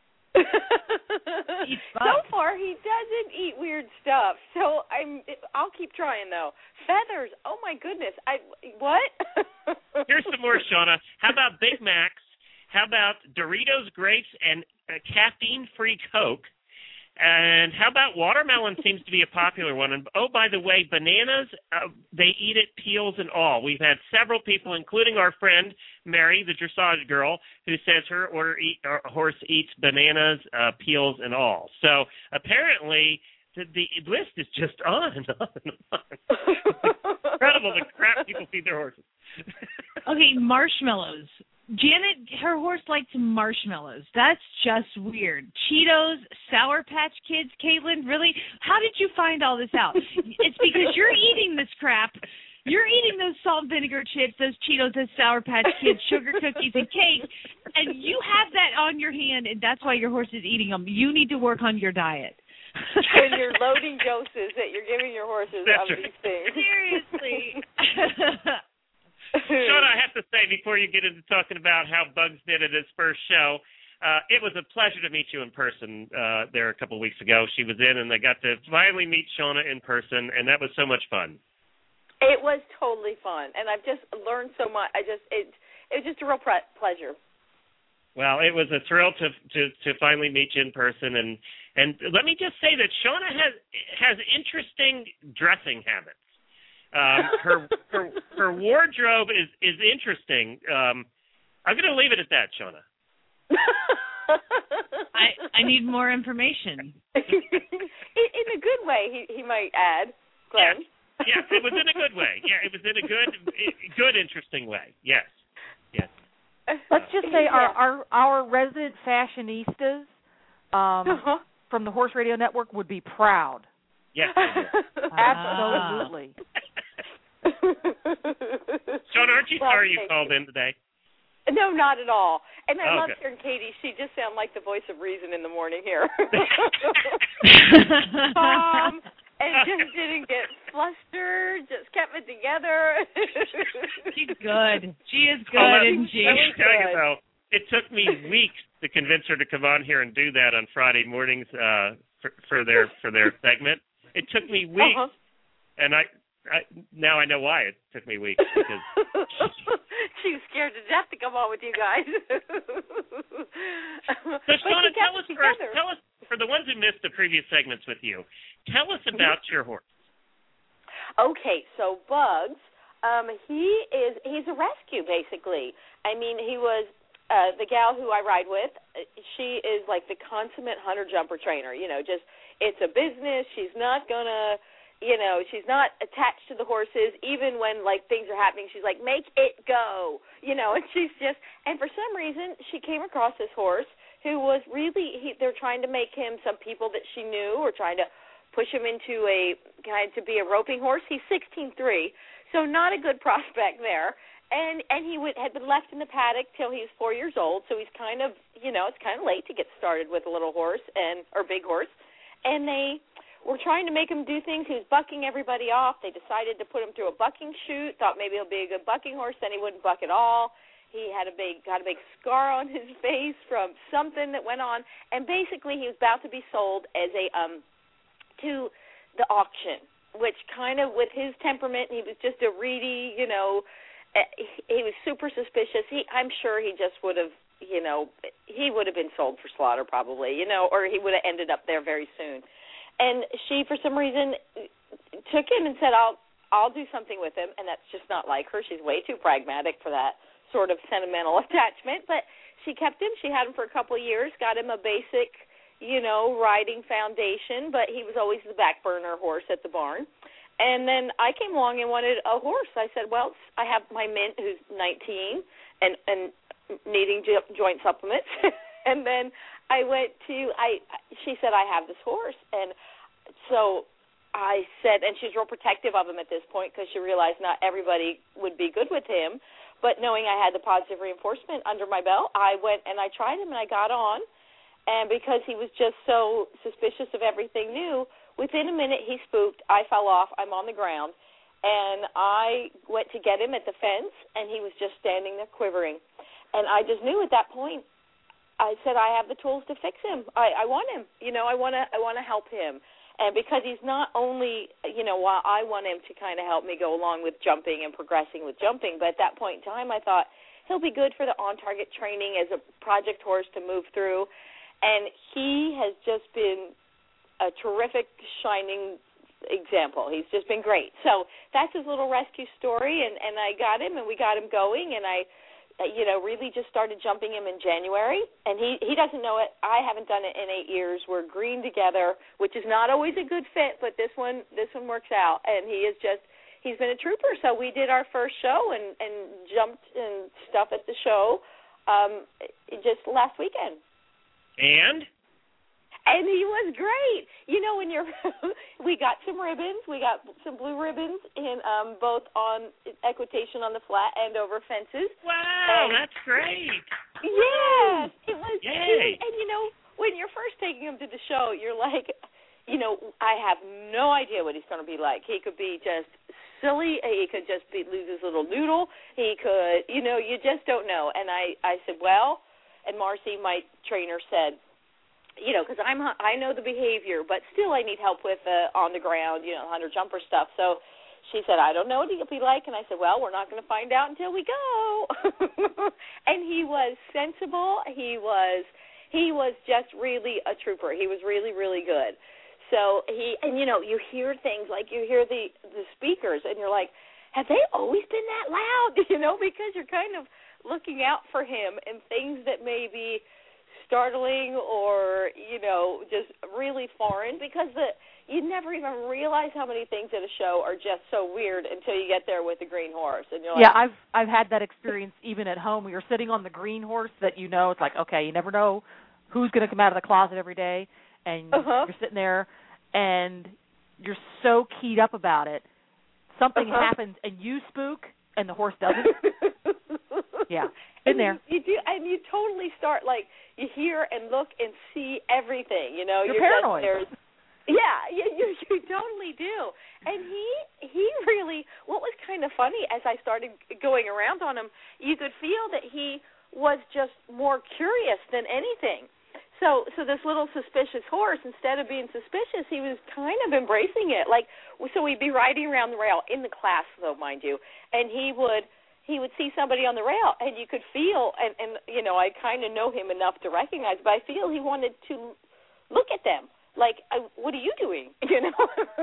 So far, he doesn't eat weird stuff. So I'm. I'll keep trying though. Feathers. Oh my goodness. I what? Here's some more, Shauna. How about Big Macs? How about Doritos, grapes, and uh, caffeine-free Coke? And how about watermelon? Seems to be a popular one. And oh, by the way, bananas, uh, they eat it peels and all. We've had several people, including our friend Mary, the dressage girl, who says her order eat, or horse eats bananas, uh, peels and all. So apparently the, the list is just on and on and on. Incredible the crap people feed their horses. Okay, marshmallows. Janet, her horse likes marshmallows. That's just weird. Cheetos, Sour Patch Kids. Caitlin, really? How did you find all this out? It's because you're eating this crap. You're eating those salt and vinegar chips, those Cheetos, those Sour Patch Kids, sugar cookies, and cake, and you have that on your hand, and that's why your horse is eating them. You need to work on your diet. And you're loading doses that you're giving your horses That's of right. these things. Seriously. Shauna, I have to say, before you get into talking about how Bugs did at his first show, uh, it was a pleasure to meet you in person uh, there a couple of weeks ago. She was in, and I got to finally meet Shauna in person, and that was so much fun. It was totally fun, and I've just learned so much. I just it it was just a real pre- pleasure. Well, it was a thrill to to to finally meet you in person, and and let me just say that Shauna has has interesting dressing habits. Um, her her her wardrobe is is interesting. Um, I'm going to leave it at that, Shauna. I I need more information. in, in a good way, he he might add, Glenn. Yes. Yes, it was in a good way. Yeah, it was in a good good interesting way. Yes. Yes. Let's just say our our, our resident fashionistas um, uh-huh. from the Horse Radio Network would be proud. Yes. Absolutely. Shauna, aren't you Well, sorry you thank called you. in today? No, not at all. And I Oh, love good. hearing Katie. She just sounds like the voice of reason in the morning here. um, and just didn't get flustered, just kept it together. She's good. She is good, Oh, let, isn't she? let me tell you, good. though, it took me weeks to convince her to come on here and do that on Friday mornings uh, for, for their for their segment. It took me weeks, Uh-huh. and I, I now I know why it took me weeks because she was scared to death to come on with you guys. So, Shauna, tell us first. Tell us for the ones who missed the previous segments with you. Tell us about your horse. Okay, so Bugs, um, he is he's a rescue basically. I mean, he was uh, the gal who I ride with. She is like the consummate hunter jumper trainer. You know, just it's a business. She's not gonna. You know, she's not attached to the horses, even when, like, things are happening. She's like, make it go, you know, and she's just, and for some reason, she came across this horse who was really, he, they're trying to make him, some people that she knew were trying to push him into a, kind to be a roping horse. He's sixteen three, so not a good prospect there. And and he would, had been left in the paddock till he was four years old, so he's kind of, you know, it's kind of late to get started with a little horse, and or big horse. And they were trying to make him do things. He was bucking everybody off. They decided to put him through a bucking chute, thought maybe he'll be a good bucking horse, then he wouldn't buck at all. He had a big, got a big scar on his face from something that went on, and basically he was about to be sold as a, um, to the auction, which kind of, with his temperament, he was just a reedy, you know, he was super suspicious. He, I'm sure he just would have, you know, he would have been sold for slaughter probably, you know, or he would have ended up there very soon. And she, for some reason, took him and said, I'll I'll do something with him, and that's just not like her. She's way too pragmatic for that sort of sentimental attachment. But she kept him. She had him for a couple of years, got him a basic, you know, riding foundation, but he was always the back burner horse at the barn. And then I came along and wanted a horse. I said, well, I have my Mint, who's nineteen and, and needing jo- joint supplements. And then I went to, I. she said, I have this horse. And so I said, and she's real protective of him at this point because she realized not everybody would be good with him. But knowing I had the positive reinforcement under my belt, I went and I tried him and I got on. And because he was just so suspicious of everything new, within a minute he spooked. I fell off. I'm on the ground. And I went to get him at the fence, and he was just standing there quivering. And I just knew at that point, I said, I have the tools to fix him. I, I want him. You know, I want to I want to help him. And because he's not only, you know, while I want him to kind of help me go along with jumping and progressing with jumping, but at that point in time I thought he'll be good for the on-target training as a project horse to move through. And he has just been a terrific, shining example. He's just been great. So that's his little rescue story, and, and I got him, and we got him going, and I, you know, really just started jumping him in January, and he, he doesn't know it. I haven't done it in eight years. We're green together, which is not always a good fit, but this one this one works out, and he is just, he's been a trooper. So we did our first show and, and jumped and stuff at the show um, just last weekend. And? And he was great. You know, when you're, we got some ribbons. We got some blue ribbons in um, both on equitation on the flat and over fences. Wow, and, that's great. Yes, it was. Yay. And you know, when you're first taking him to the show, you're like, you know, I have no idea what he's going to be like. He could be just silly. He could just be lose his little noodle. He could, you know, you just don't know. And I, I said, well, and Marcy, my trainer, said, you know, because I'm I know the behavior, but still I need help with uh, on the ground, you know, hunter jumper stuff. So she said, I don't know what he'll be like, and I said, well, we're not going to find out until we go. And he was sensible. He was he was just really a trooper. He was really really good. So he and you know you hear things like you hear the the speakers, and you're like, have they always been that loud? You know, because you're kind of looking out for him and things that may be startling or, you know, just really foreign, because the you never even realize how many things at a show are just so weird until you get there with the green horse. And you're like, yeah, I've I've had that experience even at home. You're sitting on the green horse that you know, it's like, okay, you never know who's going to come out of the closet every day, and uh-huh. you're sitting there and you're so keyed up about it. Something uh-huh. happens and you spook and the horse doesn't. Yeah, been and there. You, you do, and you totally start, like, you hear and look and see everything. You know, you're, you're paranoid. Just, yeah, you, you you totally do. And he he really, what was kind of funny as I started going around on him, you could feel that he was just more curious than anything. So so this little suspicious horse, instead of being suspicious, he was kind of embracing it. Like, so we'd be riding around the rail in the class, though, mind you, and he would. He would see somebody on the rail, and you could feel, and, and you know, I kind of know him enough to recognize, but I feel he wanted to look at them, like, I, what are you doing, you know?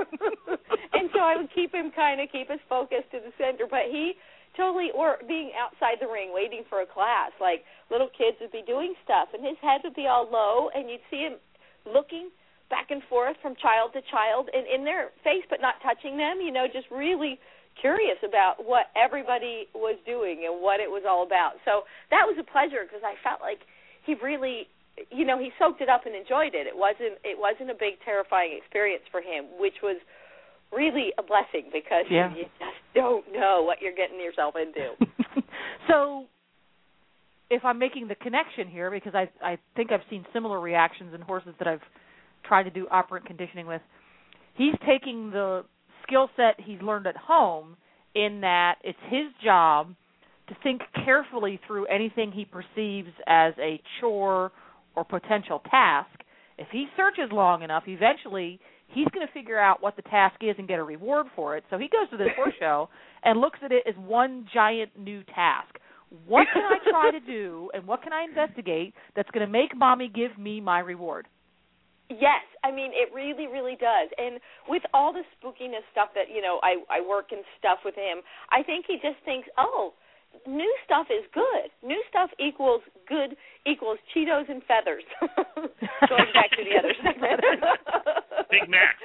And so I would keep him kind of, keep his focus to the center, but he totally, or being outside the ring waiting for a class, like little kids would be doing stuff, and his head would be all low, and you'd see him looking back and forth from child to child, and in their face, but not touching them, you know, just really curious about what everybody was doing and what it was all about. So that was a pleasure, because I felt like he really, you know, he soaked it up and enjoyed it. It wasn't it wasn't a big terrifying experience for him, which was really a blessing, because yeah. you just don't know what you're getting yourself into. So if I'm making the connection here, because I I think I've seen similar reactions in horses that I've tried to do operant conditioning with, he's taking the skill set he's learned at home, in that it's his job to think carefully through anything he perceives as a chore or potential task. If he searches long enough, eventually he's going to figure out what the task is and get a reward for it. So he goes to this horse show and looks at it as one giant new task. What can I try to do, and what can I investigate that's going to make Mommy give me my reward? Yes, I mean, it really, really does. And with all the spookiness stuff that, you know, I, I work and stuff with him, I think he just thinks, oh, new stuff is good. New stuff equals good equals Cheetos and feathers. Going back to the other segment. Big Mac.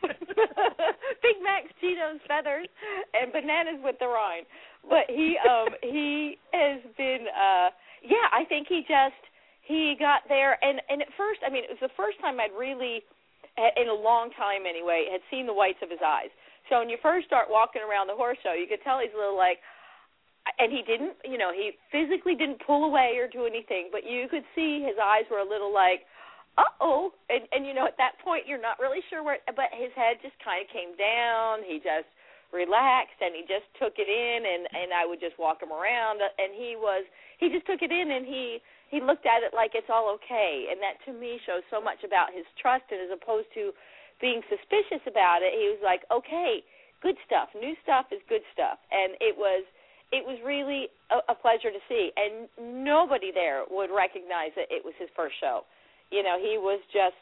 Big Macs, Cheetos, feathers, and bananas with the rind. But he um, he has been, uh, yeah, I think he just, he got there, and, and at first, I mean, it was the first time I'd really, in a long time anyway, had seen the whites of his eyes. So when you first start walking around the horse show, you could tell he's a little like, and he didn't, you know, he physically didn't pull away or do anything, but you could see his eyes were a little like, uh-oh, and, and you know, at that point you're not really sure where, but his head just kind of came down, he just relaxed, and he just took it in, and, and I would just walk him around, and he was, he just took it in, and he, he looked at it like it's all okay, and that to me shows so much about his trust, and as opposed to being suspicious about it, he was like, okay, good stuff, new stuff is good stuff, and it was, it was really a, a pleasure to see, and nobody there would recognize that it was his first show. You know, he was just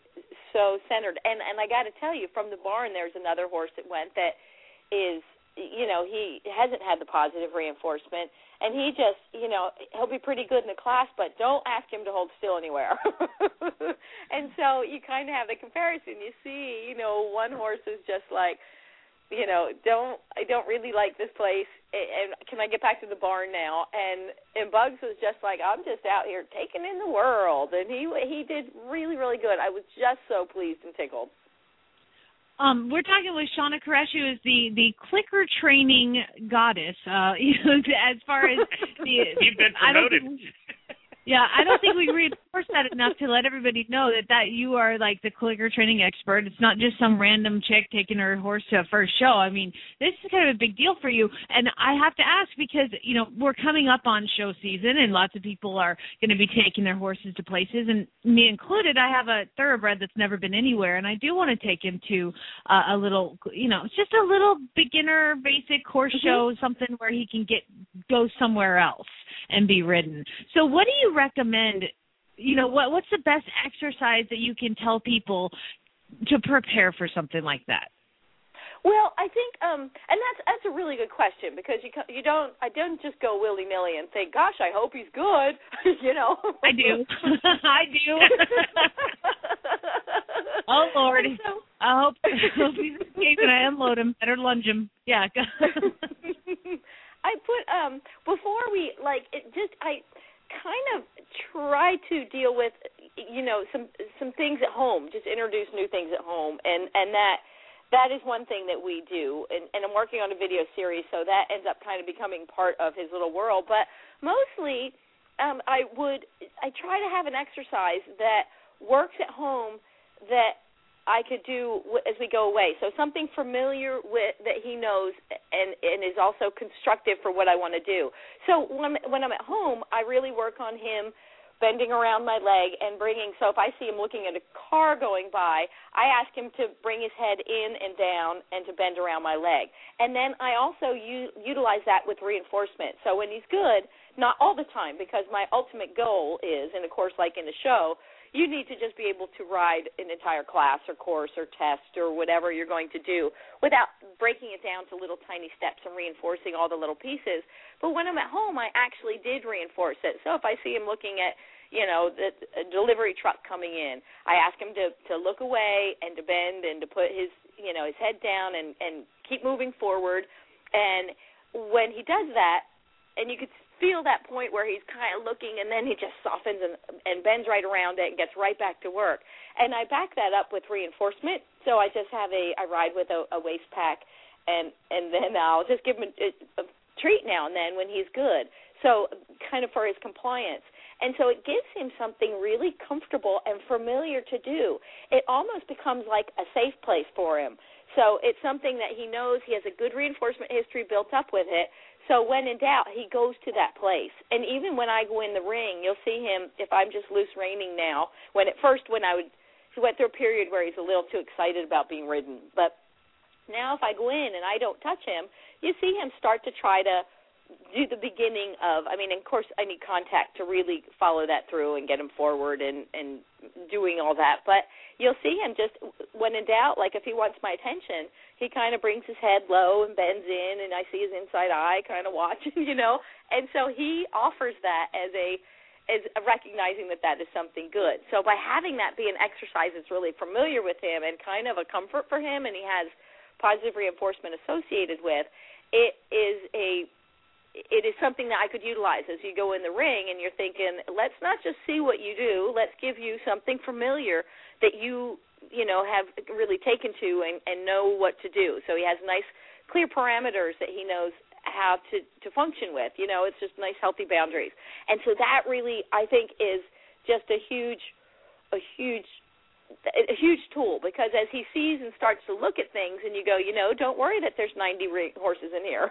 so centered, and, and I got to tell you, from the barn, there's another horse that went that is, you know, he hasn't had the positive reinforcement, and he just, you know, he'll be pretty good in the class, but don't ask him to hold still anywhere. And so you kind of have the comparison. You see, you know, one horse is just like, you know, don't I don't really like this place, and can I get back to the barn now? And and Bugs was just like, I'm just out here taking in the world, and he he did really, really good. I was just so pleased and tickled. Um, we're talking with Shauna Koresh, who is the, the clicker training goddess. Uh, you know, as far as the, you've been promoted. Yeah, I don't think we reinforce that enough to let everybody know that, that you are like the clicker training expert. It's not just some random chick taking her horse to a first show. I mean, this is kind of a big deal for you. And I have to ask because, you know, we're coming up on show season and lots of people are going to be taking their horses to places. And me included, I have a thoroughbred that's never been anywhere. And I do want to take him to uh, a little, you know, just a little beginner, basic horse show, mm-hmm. something where he can get go somewhere else and be ridden. So what do you recommend, you know, what what's the best exercise that you can tell people to prepare for something like that? Well, I think, um, and that's that's a really good question because you you don't I don't just go willy nilly and think, gosh, I hope he's good, you know. I do, I do. Oh Lord, so, I hope, I hope he's escaping. I unload him. Better lunge him. Yeah. I put um before we like it just I kind of try to deal with, you know, some some things at home, just introduce new things at home, and and that that is one thing that we do, and, and I'm working on a video series, so that ends up kind of becoming part of his little world. But mostly, um, I would I try to have an exercise that works at home that I could do as we go away. So something familiar with that he knows and, and is also constructive for what I want to do. So when, when I'm at home, I really work on him bending around my leg and bringing, so if I see him looking at a car going by, I ask him to bring his head in and down and to bend around my leg. And then I also u- utilize that with reinforcement. So when he's good, not all the time, because my ultimate goal is, in a course like in a show, you need to just be able to ride an entire class or course or test or whatever you're going to do without breaking it down to little tiny steps and reinforcing all the little pieces. But when I'm at home, I actually did reinforce it. So if I see him looking at, you know, the a delivery truck coming in, I ask him to, to look away and to bend and to put his, you know, his head down and, and keep moving forward. And when he does that, and you could feel that point where he's kind of looking, and then he just softens and, and bends right around it and gets right back to work. And I back that up with reinforcement. So I just have a I ride with a, a waist pack, and and then I'll just give him a, a treat now and then when he's good. So kind of for his compliance. And so it gives him something really comfortable and familiar to do. It almost becomes like a safe place for him. So it's something that he knows, he has a good reinforcement history built up with it. So when in doubt, he goes to that place. And even when I go in the ring, you'll see him, if I'm just loose reining now, when at first when I would he went through a period where he's a little too excited about being ridden. But now if I go in and I don't touch him, you see him start to try to do the beginning of, I mean, of course, I need contact to really follow that through and get him forward and, and doing all that. But you'll see him just, when in doubt, like if he wants my attention, he kind of brings his head low and bends in, and I see his inside eye kind of watching, you know. And so he offers that as a, as recognizing that that is something good. So by having that be an exercise that's really familiar with him and kind of a comfort for him, and he has positive reinforcement associated with, it is a it is something that I could utilize as you go in the ring and you're thinking, let's not just see what you do, let's give you something familiar that you, you know, have really taken to and, and know what to do. So he has nice, clear parameters that he knows how to, to function with. You know, it's just nice, healthy boundaries. And so that really, I think, is just a huge, a huge a huge tool, because as he sees and starts to look at things and you go, you know, don't worry that there's ninety horses in here.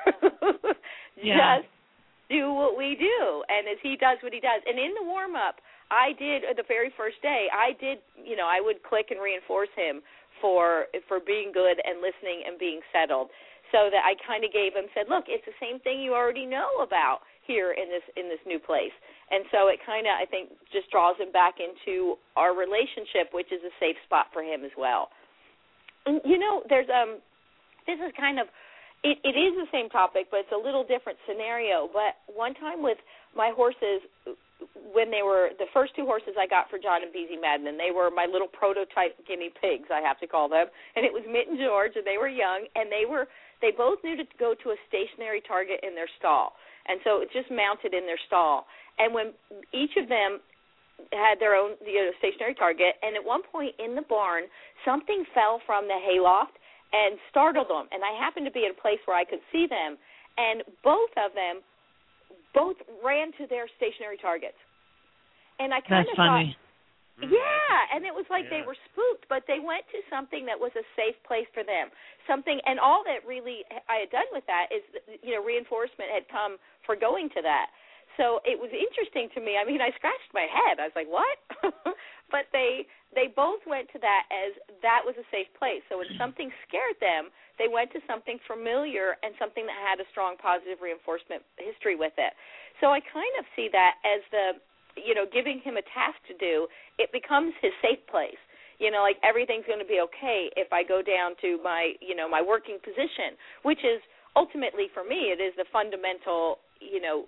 Yeah. Just do what we do. And as he does what he does. And in the warm-up, I did, the very first day, I did, you know, I would click and reinforce him for for being good and listening and being settled, so that I kind of gave him, said, look, it's the same thing you already know about here in this in this new place. And so it kind of, I think, just draws him back into our relationship, which is a safe spot for him as well. And, you know, there's um, this is kind of, it, it is the same topic, but it's a little different scenario. But one time with my horses, when they were, the first two horses I got for John and B Z Madden, and they were my little prototype guinea pigs, I have to call them, and it was Mitt and George, and they were young, and they were, they both knew to go to a stationary target in their stall. And so it just mounted in their stall. And when each of them had their own, you know, stationary target, and at one point in the barn, something fell from the hayloft and startled them. And I happened to be at a place where I could see them, and both of them both ran to their stationary targets. And I kind That's of funny. thought, yeah, and it was like yeah. they were spooked, but they went to something that was a safe place for them. Something, and all that really I had done with that is, you know, reinforcement had come for going to that. So it was interesting to me. I mean, I scratched my head. I was like, what? But they they both went to that as that was a safe place. So when something scared them, they went to something familiar and something that had a strong positive reinforcement history with it. So I kind of see that as the, you know, giving him a task to do, it becomes his safe place. You know, like everything's going to be okay if I go down to my, you know, my working position, which is ultimately for me, it is the fundamental, you know,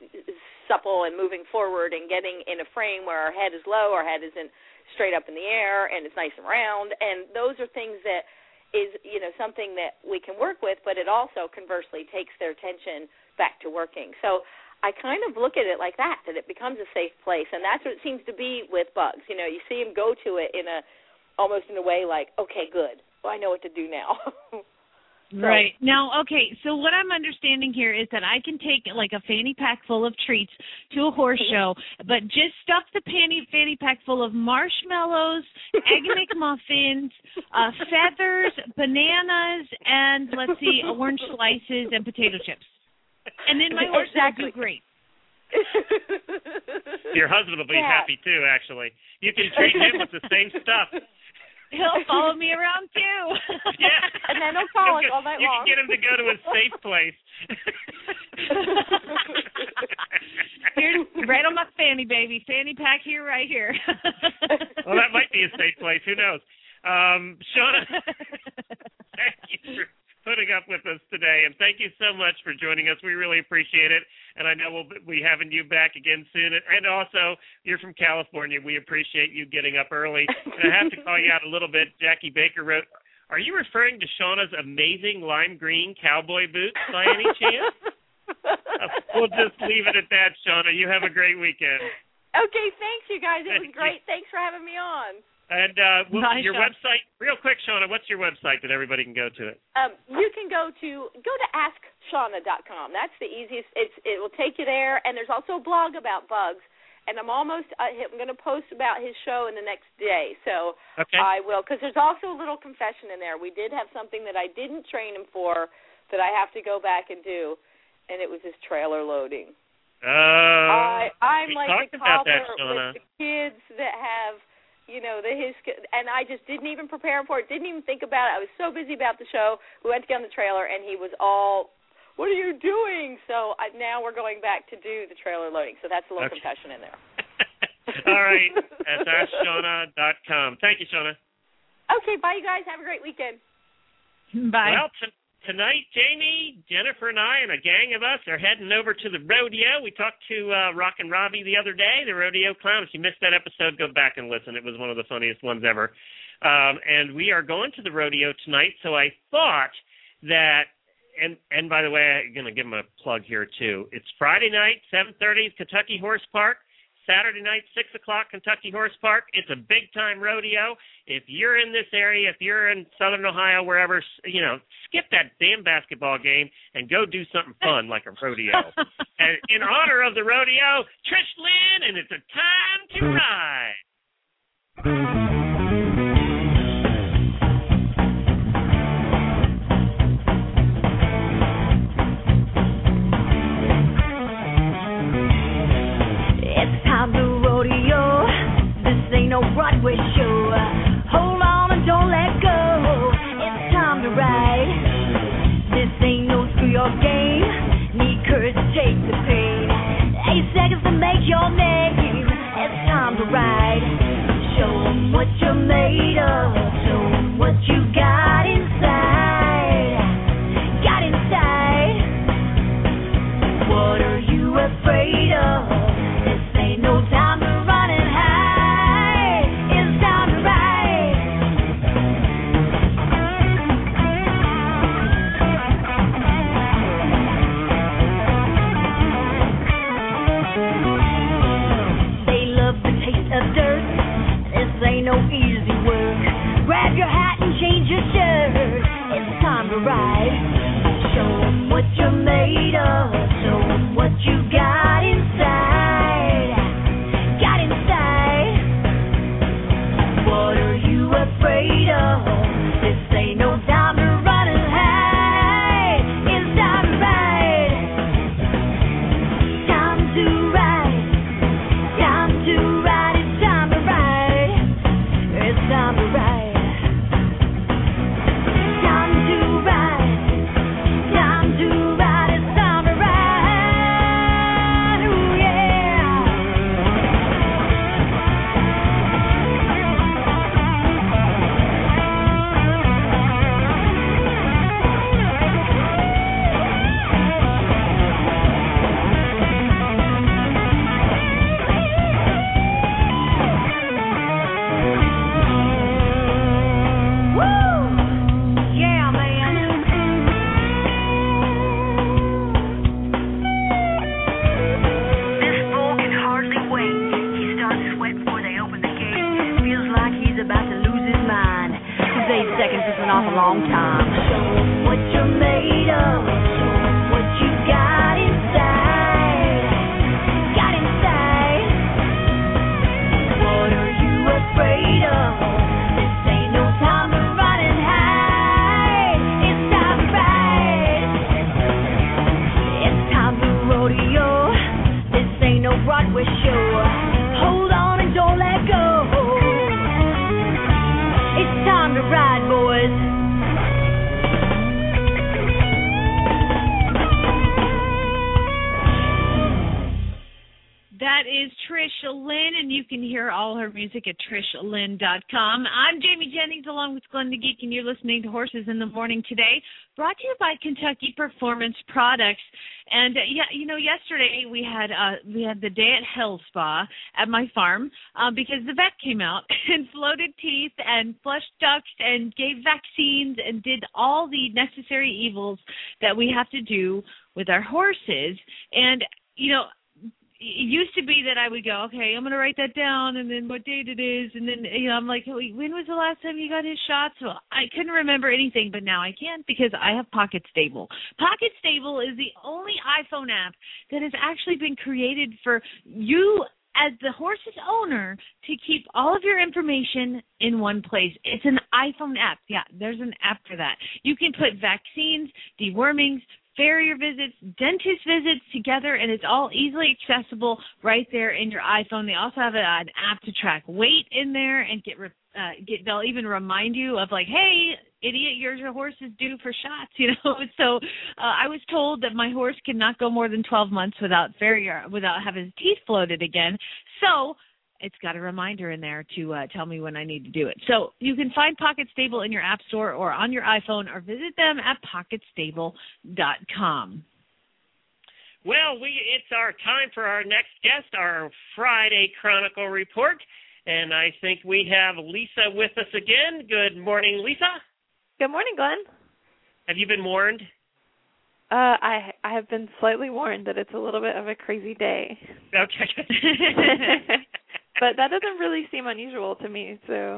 supple and moving forward and getting in a frame where our head is low, our head isn't straight up in the air, and it's nice and round. And those are things that is, you know, something that we can work with, but it also conversely takes their attention back to working. So I kind of look at it like that, that it becomes a safe place, and that's what it seems to be with Bugs. You know, you see him go to it in a, almost in a way like, okay, good, well, I know what to do now. So, right. Now, okay, so what I'm understanding here is that I can take like a fanny pack full of treats to a horse show, but just stuff the fanny, fanny pack full of marshmallows, Egg McMuffins, uh, feathers, bananas, and, let's see, orange slices and potato chips. And then my horse exactly. will do great. Your husband will be yeah. happy, too, actually. You can treat him with the same stuff. He'll follow me around, too. Yeah. And then he'll follow us all night you long. You can get him to go to a safe place. Here's right on my fanny, baby. Fanny pack here, right here. Well, that might be a safe place. Who knows? Um, Shauna, thank you for putting up with us today, and thank you so much for joining us. We really appreciate it, and I know we'll be having you back again soon. And also, you're from California. We appreciate you getting up early. And I have to call you out a little bit. Jackie Baker wrote, are you referring to Shauna's amazing lime green cowboy boots by any chance? uh, we'll just leave it at that, Shauna. You have a great weekend. Okay, thanks, you guys. It was Thank great. you. Thanks for having me on. And uh, well, Bye, your Shauna. website, real quick, Shauna, what's your website that everybody can go to it? Um, you can go to go to ask shauna dot com. That's the easiest. It's it will take you there, and there's also a blog about Bugs. And I'm almost uh, I'm going to post about his show in the next day, so okay. I will, because there's also a little confession in there. We did have something that I didn't train him for that I have to go back and do, and it was his trailer loading. Uh, I I'm we like talked the about cobbler that, Shauna. with the kids that have you know, the his, and I just didn't even prepare for it, didn't even think about it. I was so busy about the show. We went to get on the trailer, and he was all, what are you doing? So I, now we're going back to do the trailer loading. So that's a little okay. confession in there. All right. That's ask shauna dot com. Thank you, Shauna. Okay, bye, you guys. Have a great weekend. Bye. Well, t- tonight, Jamie, Jennifer, and I, and a gang of us are heading over to the rodeo. We talked to uh, Rockin' Robbie the other day, the rodeo clown. If you missed that episode, go back and listen. It was one of the funniest ones ever. Um, and we are going to the rodeo tonight, so I thought that, and and by the way, I'm going to give them a plug here, too. It's Friday night, seven thirty, Kentucky Horse Park. Saturday night, six o'clock, Kentucky Horse Park. It's a big-time rodeo. If you're in this area, if you're in southern Ohio, wherever, you know, skip that damn basketball game and go do something fun like a rodeo. And in honor of the rodeo, Trish Lynn, and it's a time to ride. No Broadway show. Hold on and don't let go. It's time to ride. This ain't no three-year game. Need courage to take the pain. Eight seconds to make your name. It's time to ride. Show 'em what you're made of. Show 'em what you got inside. Got inside. What are you afraid of? This ain't no time to run and hide. No easy work. Grab your hat and change your shirt. It's time to ride. Show 'em what you're made of. Show 'em what you got inside. Got inside. What are you afraid of? This ain't no time to run and hide. It's time to ride. Time to ride. Time to ride. It's time to ride. It's time to ride. Time to ride. Time to ride. It's time to ride. Ooh, yeah. An awful long time. Show 'em what you're made of. Show 'em what you got inside. Got inside. What are you afraid of? This ain't no time to run and hide. It's time to ride. It's time to rodeo. This ain't no Broadway show. Hold on and don't let go. It's time to ride, boys. That is Trish Lynn, and you can hear all her music at trish lynn dot com. I'm Jamie Jennings, along with Glenn the Geek, and you're listening to Horses in the Morning today, brought to you by Kentucky Performance Products. And uh, yeah, you know, yesterday we had uh, we had the day at Hell Spa at my farm uh, because the vet came out and floated teeth and flushed ducts and gave vaccines and did all the necessary evils that we have to do with our horses. And you know, it used to be that I would go, okay, I'm going to write that down, and then what date it is, and then, you know, I'm like, when was the last time you got his shots? Well, I couldn't remember anything, but now I can because I have Pocket Stable. Pocket Stable is the only iPhone app that has actually been created for you as the horse's owner to keep all of your information in one place. It's an iPhone app. Yeah, there's an app for that. You can put vaccines, dewormings, farrier visits, dentist visits together, and it's all easily accessible right there in your iPhone. They also have a, an app to track weight in there and get, uh, get they'll even remind you of like, hey, idiot, your, your horse is due for shots, you know. So uh, I was told that my horse cannot go more than twelve months without farrier, without having his teeth floated again. So it's got a reminder in there to uh, tell me when I need to do it. So you can find Pocket Stable in your app store or on your iPhone, or visit them at pocket stable dot com. Well, we it's our time for our next guest, our Friday Chronicle report, and I think we have Lisa with us again. Good morning, Lisa. Good morning, Glenn. Have you been warned? Uh, I I have been slightly warned that it's a little bit of a crazy day. Okay. But that doesn't really seem unusual to me, so.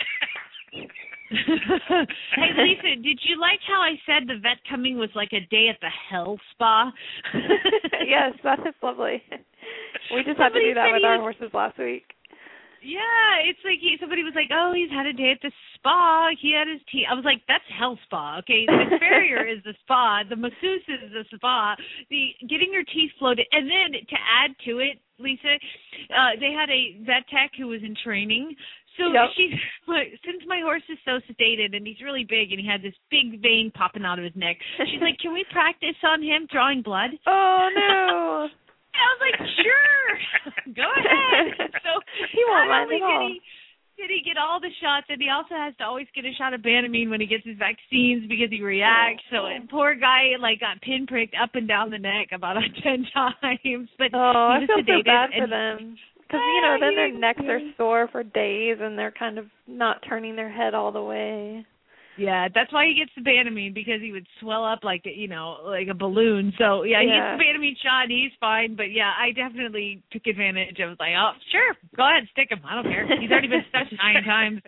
Hey, Lisa, did you like how I said the vet coming was like a day at the hell spa? Yes, that is lovely. We just had to do that with our horses last week. Yeah, it's like he, somebody was like, oh, he's had a day at the spa. He had his teeth. I was like, that's hell spa. Okay, the farrier is the spa. The masseuse is the spa. The getting your teeth floated. And then to add to it, Lisa, uh, they had a vet tech who was in training. So yep. she, since my horse is so sedated and he's really big and he had this big vein popping out of his neck, she's like, can we practice on him drawing blood? Oh, no. I was like, sure, go ahead. So he won't not mind only at all. did he, did he get all the shots, and he also has to always get a shot of Banamine when he gets his vaccines because he reacts. Oh. So and poor guy like got pinpricked up and down the neck about ten times. But oh, he was I feel so sedated bad for and, them. Because, you know, then their necks are sore for days and they're kind of not turning their head all the way. Yeah, that's why he gets the Banamine, because he would swell up like, you know, like a balloon. So, yeah, he yeah. gets the Banamine shot and he's fine. But, yeah, I definitely took advantage. I was like, oh, sure, go ahead, stick him. I don't care. He's already been stuck nine times.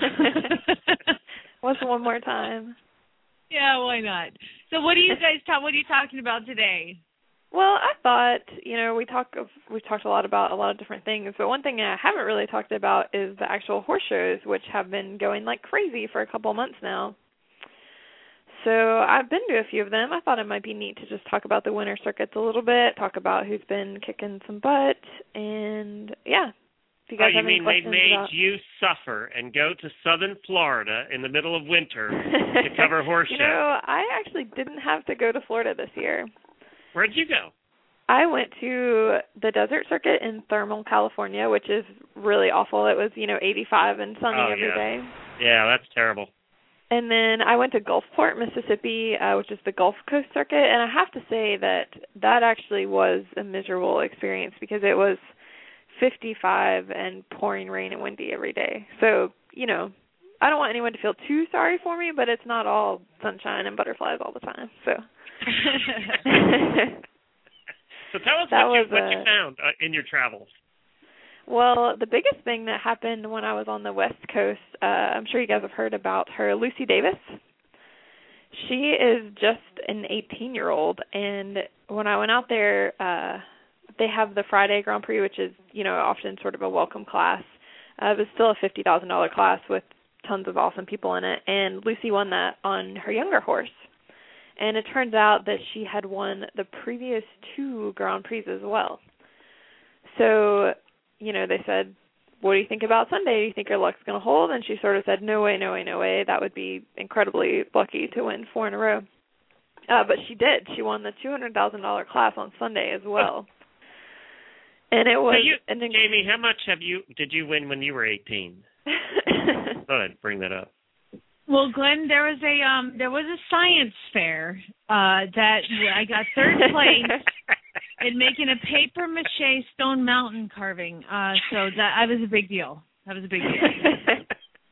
What's one more time? Yeah, why not? So what do you guys talk, what are you talking about today? Well, I thought, you know, we talk of, we've talked a lot about a lot of different things, but one thing I haven't really talked about is the actual horse shows, which have been going like crazy for a couple of months now. So I've been to a few of them. I thought it might be neat to just talk about the winter circuits a little bit, talk about who's been kicking some butt, and yeah. If you guys oh, you have any mean they made about... you suffer and go to southern Florida in the middle of winter to cover horse you shows? You know, I actually didn't have to go to Florida this year. Where'd you go? I went to the desert circuit in Thermal, California, which is really awful. It was, you know, eighty-five and sunny oh, every yeah. day. Yeah, that's terrible. And then I went to Gulfport, Mississippi, uh, which is the Gulf Coast circuit, and I have to say that that actually was a miserable experience because it was fifty-five and pouring rain and windy every day. So, you know, I don't want anyone to feel too sorry for me, but it's not all sunshine and butterflies all the time. So. So tell us that what, you, was, what uh, you found uh, in your travels. Well, the biggest thing that happened when I was on the West Coast, uh, I'm sure you guys have heard about her, Lucy Davis. She is just an eighteen-year-old, and when I went out there, uh, they have the Friday Grand Prix, which is, you know, often sort of a welcome class. Uh, it was still a fifty thousand dollars class with tons of awesome people in it, and Lucy won that on her younger horse. And it turns out that she had won the previous two Grand Prix as well. So, you know, they said, what do you think about Sunday? Do you think your luck's going to hold? And she sort of said, no way, no way, no way. That would be incredibly lucky to win four in a row. Uh, but she did. She won the two hundred thousand dollars class on Sunday as well. And it was... So you, an inc- Jamie, how much have you did you win when you were eighteen? Thought I'd bring that up. Well, Glenn, there was a um, there was a science fair uh, that I got third place in making a paper mache Stone Mountain carving. Uh, so that, that was a big deal. That was a big deal.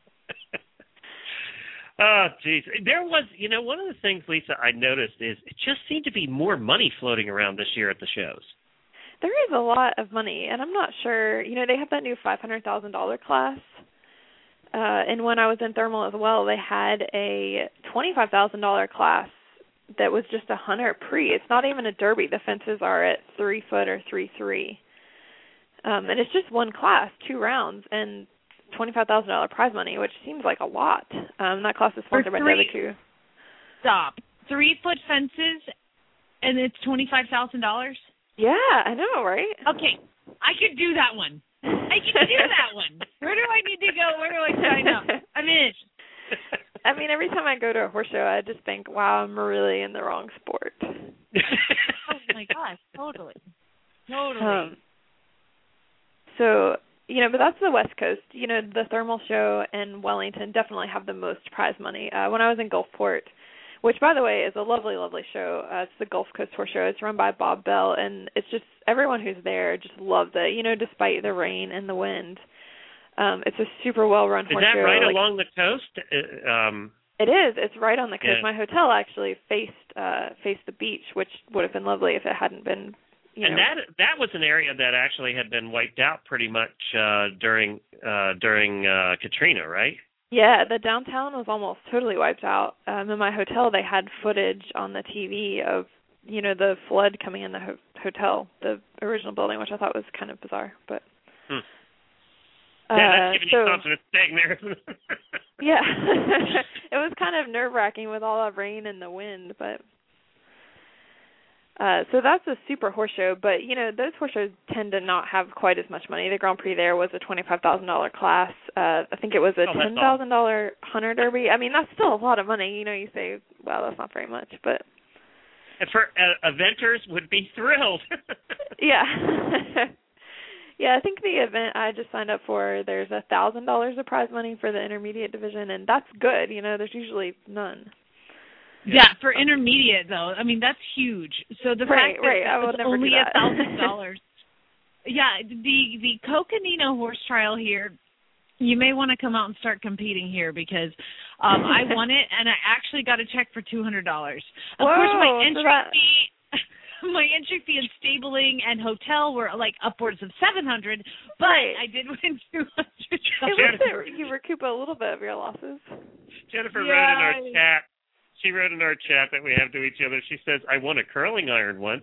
Oh, geez. There was, you know, one of the things, Lisa, I noticed is it just seemed to be more money floating around this year at the shows. There is a lot of money, and I'm not sure. You know, they have that new five hundred thousand dollars class. Uh, and when I was in Thermal as well, they had a twenty-five thousand dollars class that was just a hunter pre. It's not even a derby. The fences are at three foot or three three, um, and it's just one class, two rounds, and twenty-five thousand dollars prize money, which seems like a lot. Um, that class is sponsored by Devicu. Stop. Three foot fences and it's twenty-five thousand dollars? Yeah, I know, right? Okay, I could do that one. I can do that one. Where do I need to go? Where do I sign up? I'm in. I mean, every time I go to a horse show, I just think, wow, I'm really in the wrong sport. Oh, my gosh, totally. Totally. Um, so, you know, but that's the West Coast. You know, the Thermal Show and Wellington definitely have the most prize money. Uh, when I was in Gulfport, which, by the way, is a lovely, lovely show. Uh, it's the Gulf Coast Horse Show. It's run by Bob Bell, and it's just everyone who's there just loves it, you know, despite the rain and the wind. Um, it's a super well-run horse show. Is that right like, along the coast? Uh, um, it is. It's right on the coast. Yeah. My hotel actually faced uh, faced the beach, which would have been lovely if it hadn't been, you and know. that that was an area that actually had been wiped out pretty much uh, during uh, during uh, Katrina, right? Yeah, the downtown was almost totally wiped out. Um, in my hotel, they had footage on the T V of, you know, the flood coming in the ho- hotel, the original building, which I thought was kind of bizarre. But hmm. uh, yeah, that's giving so, you confidence staying there. Yeah, it was kind of nerve-wracking with all that rain and the wind, but. Uh, so that's a super horse show, but, you know, those horse shows tend to not have quite as much money. The Grand Prix there was a twenty-five thousand dollars class. Uh, I think it was a oh, ten thousand dollars Hunter Derby. I mean, that's still a lot of money. You know, you say, wow, that's not very much, but... And for uh, eventers would be thrilled. Yeah. Yeah, I think the event I just signed up for, there's one thousand dollars of prize money for the intermediate division, and that's good. You know, there's usually none. Yeah, for intermediate though, I mean that's huge. So the right, fact that right. I would it's never only do a that. thousand dollars. Yeah, the the Coconino horse trial here, you may want to come out and start competing here because um, I won it and I actually got a check for two hundred dollars. Of Whoa, course, my entry so that... fee, my entry fee and stabling and hotel were like upwards of seven hundred, but right. I did win two hundred. It was you recoup a little bit of your losses. Jennifer yeah. wrote in our chat. She wrote in our chat that we have to each other. She says, "I won a curling iron once."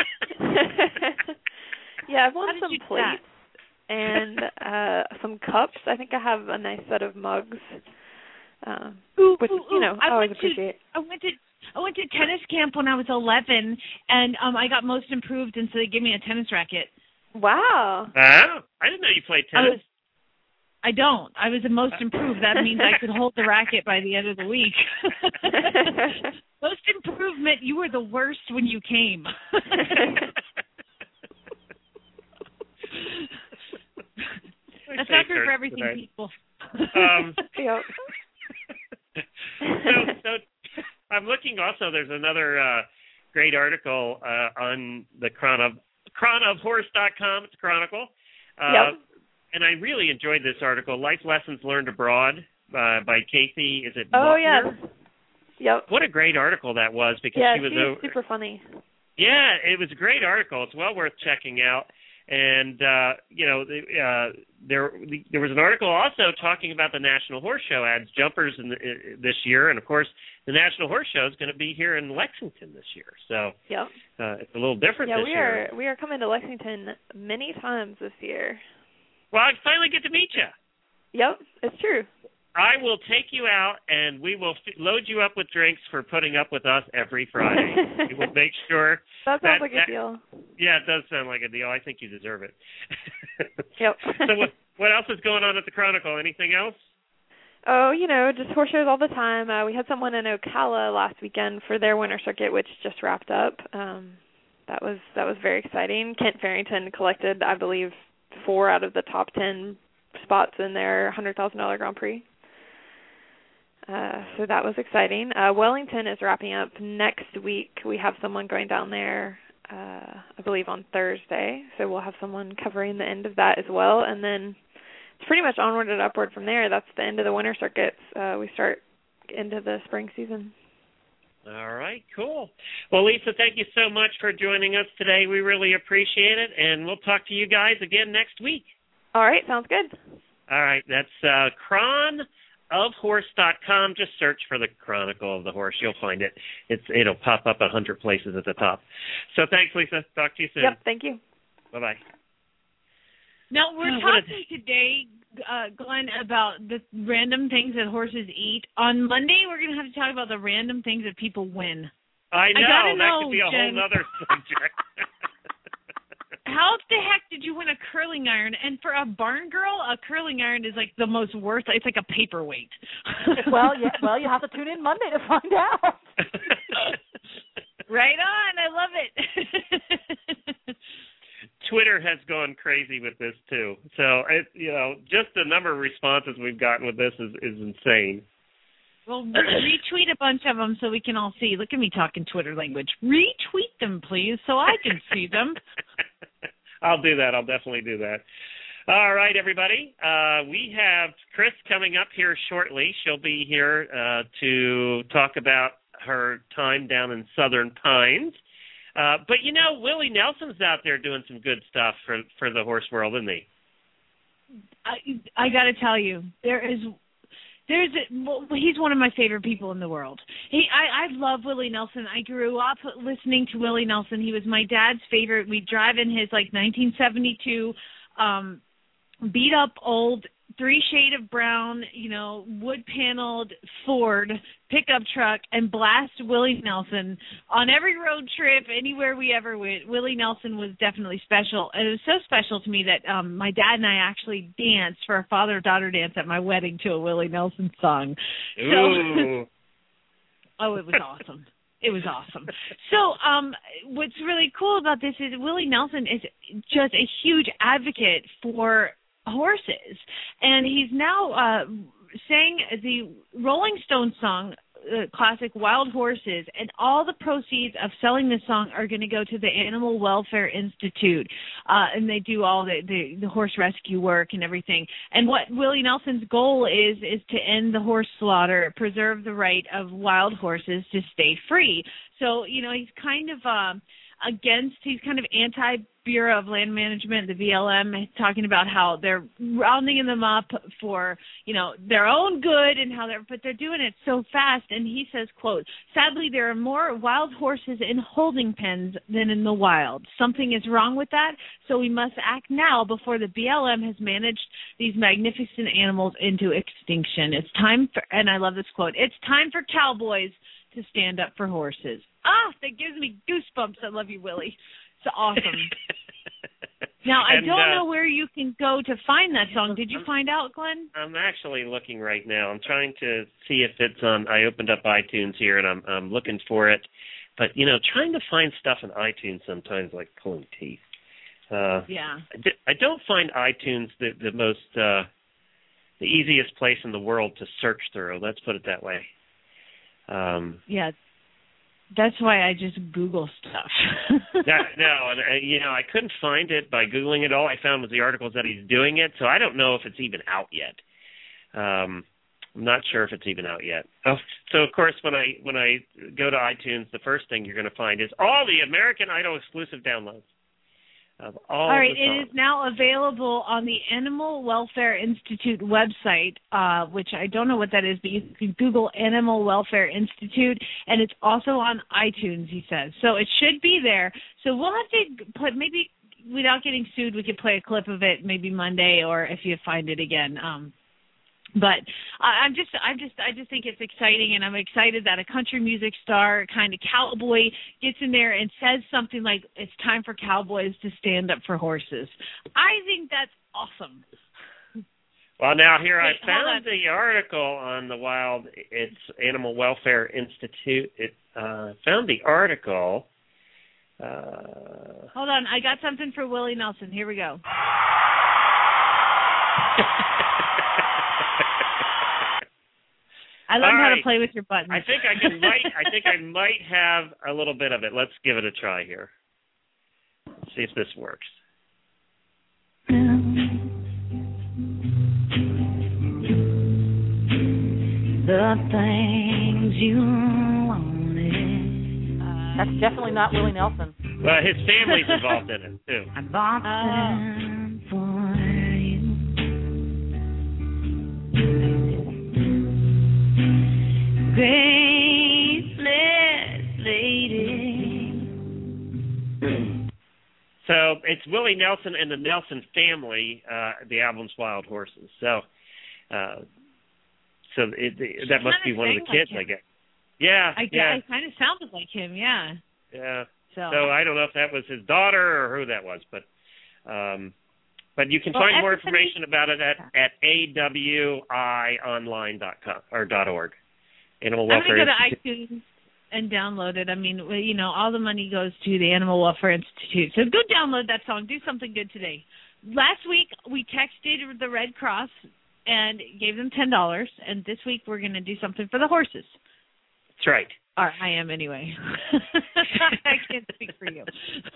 Yeah, I've won How some did you do plates and uh some cups. I think I have a nice set of mugs, um, ooh, which ooh, you know ooh. I, I always went appreciate. To, I went to I went to tennis camp when I was eleven, and um I got most improved, and so they gave me a tennis racket. Wow. Oh, I didn't know you played I tennis. was. I don't. I was the most improved. That means I could hold the racket by the end of the week. Most improvement. You were the worst when you came. That's not good for everything, tonight. people. Um, Yep. so, so I'm looking also, there's another uh, great article uh, on the chron of chron of horse dot com. It's a chronicle. Uh, Yep. And I really enjoyed this article, Life Lessons Learned Abroad uh, by Kathy. Is it Oh, Lautner? yes. Yep. What a great article that was because Yeah, she was she's over. super funny. Yeah, it was a great article. It's well worth checking out. And uh, you know, the, uh, there there was an article also talking about the National Horse Show adds jumpers in the, uh, this year, and of course, the National Horse Show is going to be here in Lexington this year. So Yep. uh, it's a little different Yeah, this we year. are we are coming to Lexington many times this year. Well, I finally get to meet you. Yep, it's true. I will take you out, and we will f- load you up with drinks for putting up with us every Friday. We will make sure. That sounds that, like that, a deal. Yeah, it does sound like a deal. I think you deserve it. Yep. So what, what else is going on at the Chronicle? Anything else? Oh, you know, just horse shows all the time. Uh, we had someone in Ocala last weekend for their winter circuit, which just wrapped up. Um, that was that was very exciting. Kent Farrington collected, I believe, four out of the top ten spots in their one hundred thousand dollars Grand Prix. Uh, so that was exciting. Uh, Wellington is wrapping up next week. We have someone going down there, uh, I believe, on Thursday. So we'll have someone covering the end of that as well. And then it's pretty much onward and upward from there. That's the end of the winter circuits. Uh, we start into the spring season. All right, cool. Well, Lisa, thank you so much for joining us today. We really appreciate it, and we'll talk to you guys again next week. All right, sounds good. All right, that's uh, chron of horse dot com. Just search for the Chronicle of the Horse. You'll find it. It's It'll pop up a hundred places at the top. So thanks, Lisa. Talk to you soon. Yep, thank you. Bye-bye. Now, we're Oh, what a- talking today, uh, Glenn, about the random things that horses eat. On Monday, we're going to have to talk about the random things that people win. I know, I gotta that know, could be a Jen. whole other subject. How the heck did you win a curling iron? And for a barn girl, a curling iron is like the most worth. It's like a paperweight. well, yeah, well, you have to tune in Monday to find out. Right on. I love it. Twitter has gone crazy with this too. So, it, you know, just the number of responses we've gotten with this is, is insane. Well, re- retweet a bunch of them so we can all see. Look at me talking Twitter language. Retweet them, please, so I can see them. I'll do that. I'll definitely do that. All right, everybody. Uh, we have Chris coming up here shortly. She'll be here uh, to talk about her time down in Southern Pines. Uh, but, you know, Willie Nelson's out there doing some good stuff for, for the horse world, isn't he? I, I got to tell you, there is... There's a, well, he's one of my favorite people in the world. He, I, I love Willie Nelson. I grew up listening to Willie Nelson. He was my dad's favorite. We'd drive in his like nineteen seventy-two um, beat up old three shade of brown, you know, wood paneled Ford pickup truck and blast Willie Nelson on every road trip, anywhere we ever went. Willie Nelson was definitely special. And it was so special to me that um my dad and I actually danced for a father-daughter dance at my wedding to a Willie Nelson song. Ooh. So, oh, it was awesome. It was awesome. So um, what's really cool about this is Willie Nelson is just a huge advocate for horses, and he's now uh, sang the Rolling Stones song, uh, classic Wild Horses, and all the proceeds of selling this song are going to go to the Animal Welfare Institute, uh, and they do all the, the, the horse rescue work and everything. And what Willie Nelson's goal is is to end the horse slaughter, preserve the right of wild horses to stay free. So, you know, he's kind of um, against, he's kind of anti Bureau of Land Management, the B L M, talking about how they're rounding them up for, you know, their own good and how they're, but they're doing it so fast. And he says, quote, sadly, there are more wild horses in holding pens than in the wild. Something is wrong with that, so we must act now before the B L M has managed these magnificent animals into extinction. It's time for, and I love this quote, it's time for cowboys to stand up for horses. Ah, that gives me goosebumps. I love you, Willie. It's awesome. Now, I and, don't uh, know where you can go to find that song. Did you find out, Glenn? I'm actually looking right now. I'm trying to see if it's on. I opened up iTunes here, and I'm I'm looking for it. But, you know, trying to find stuff in iTunes sometimes like pulling teeth. Uh, yeah. I, d- I don't find iTunes the, the most, uh, the easiest place in the world to search through. Let's put it that way. Um, yeah. That's why I just Google stuff. that, no, and uh, you know, I couldn't find it by Googling it. All I found was the articles that he's doing it, so I don't know if it's even out yet. Um, I'm not sure if it's even out yet. Oh, so of course, when I when I go to iTunes, the first thing you're going to find is all the American Idol exclusive downloads of all. All right, the songs. it is now available on the Animal Welfare Institute website, uh, which I don't know what that is, but you can Google Animal Welfare Institute, and it's also on iTunes, he says. So it should be there. So we'll have to put, maybe without getting sued, we could play a clip of it maybe Monday, or if you find it again. Um, But uh, I'm just, I just, I just think it's exciting, and I'm excited that a country music star, kind of cowboy, gets in there and says something like, "It's time for cowboys to stand up for horses." I think that's awesome. Well, now here Wait, I found the article on the Wild. It's Animal Welfare Institute. It uh, found the article. Uh, Hold on, I got something for Willie Nelson. Here we go. I learned All how right. to play with your buttons. I think I can might I think I might have a little bit of it. Let's give it a try here. See if this works. The things you wanted. That's definitely not Willie Nelson. Well, his family's involved in it too. I bought them for you. Graceless lady. So it's Willie Nelson and the Nelson family. Uh, the album's Wild Horses. So, uh, so it, it, that must be one of the kids, I guess. Yeah, I, yeah. I kind of sounded like him, yeah. Yeah. So. so I don't know if that was his daughter or who that was, but um, but you can well, find more everybody... information about it at, at A W I online dot com or .org. Animal Welfare I'm going to go Institute. to iTunes and download it. I mean, you know, all the money goes to the Animal Welfare Institute. So go download that song. Do something good today. Last week, we texted the Red Cross and gave them ten dollars, and this week we're going to do something for the horses. That's right. Or I am anyway. I can't speak for you.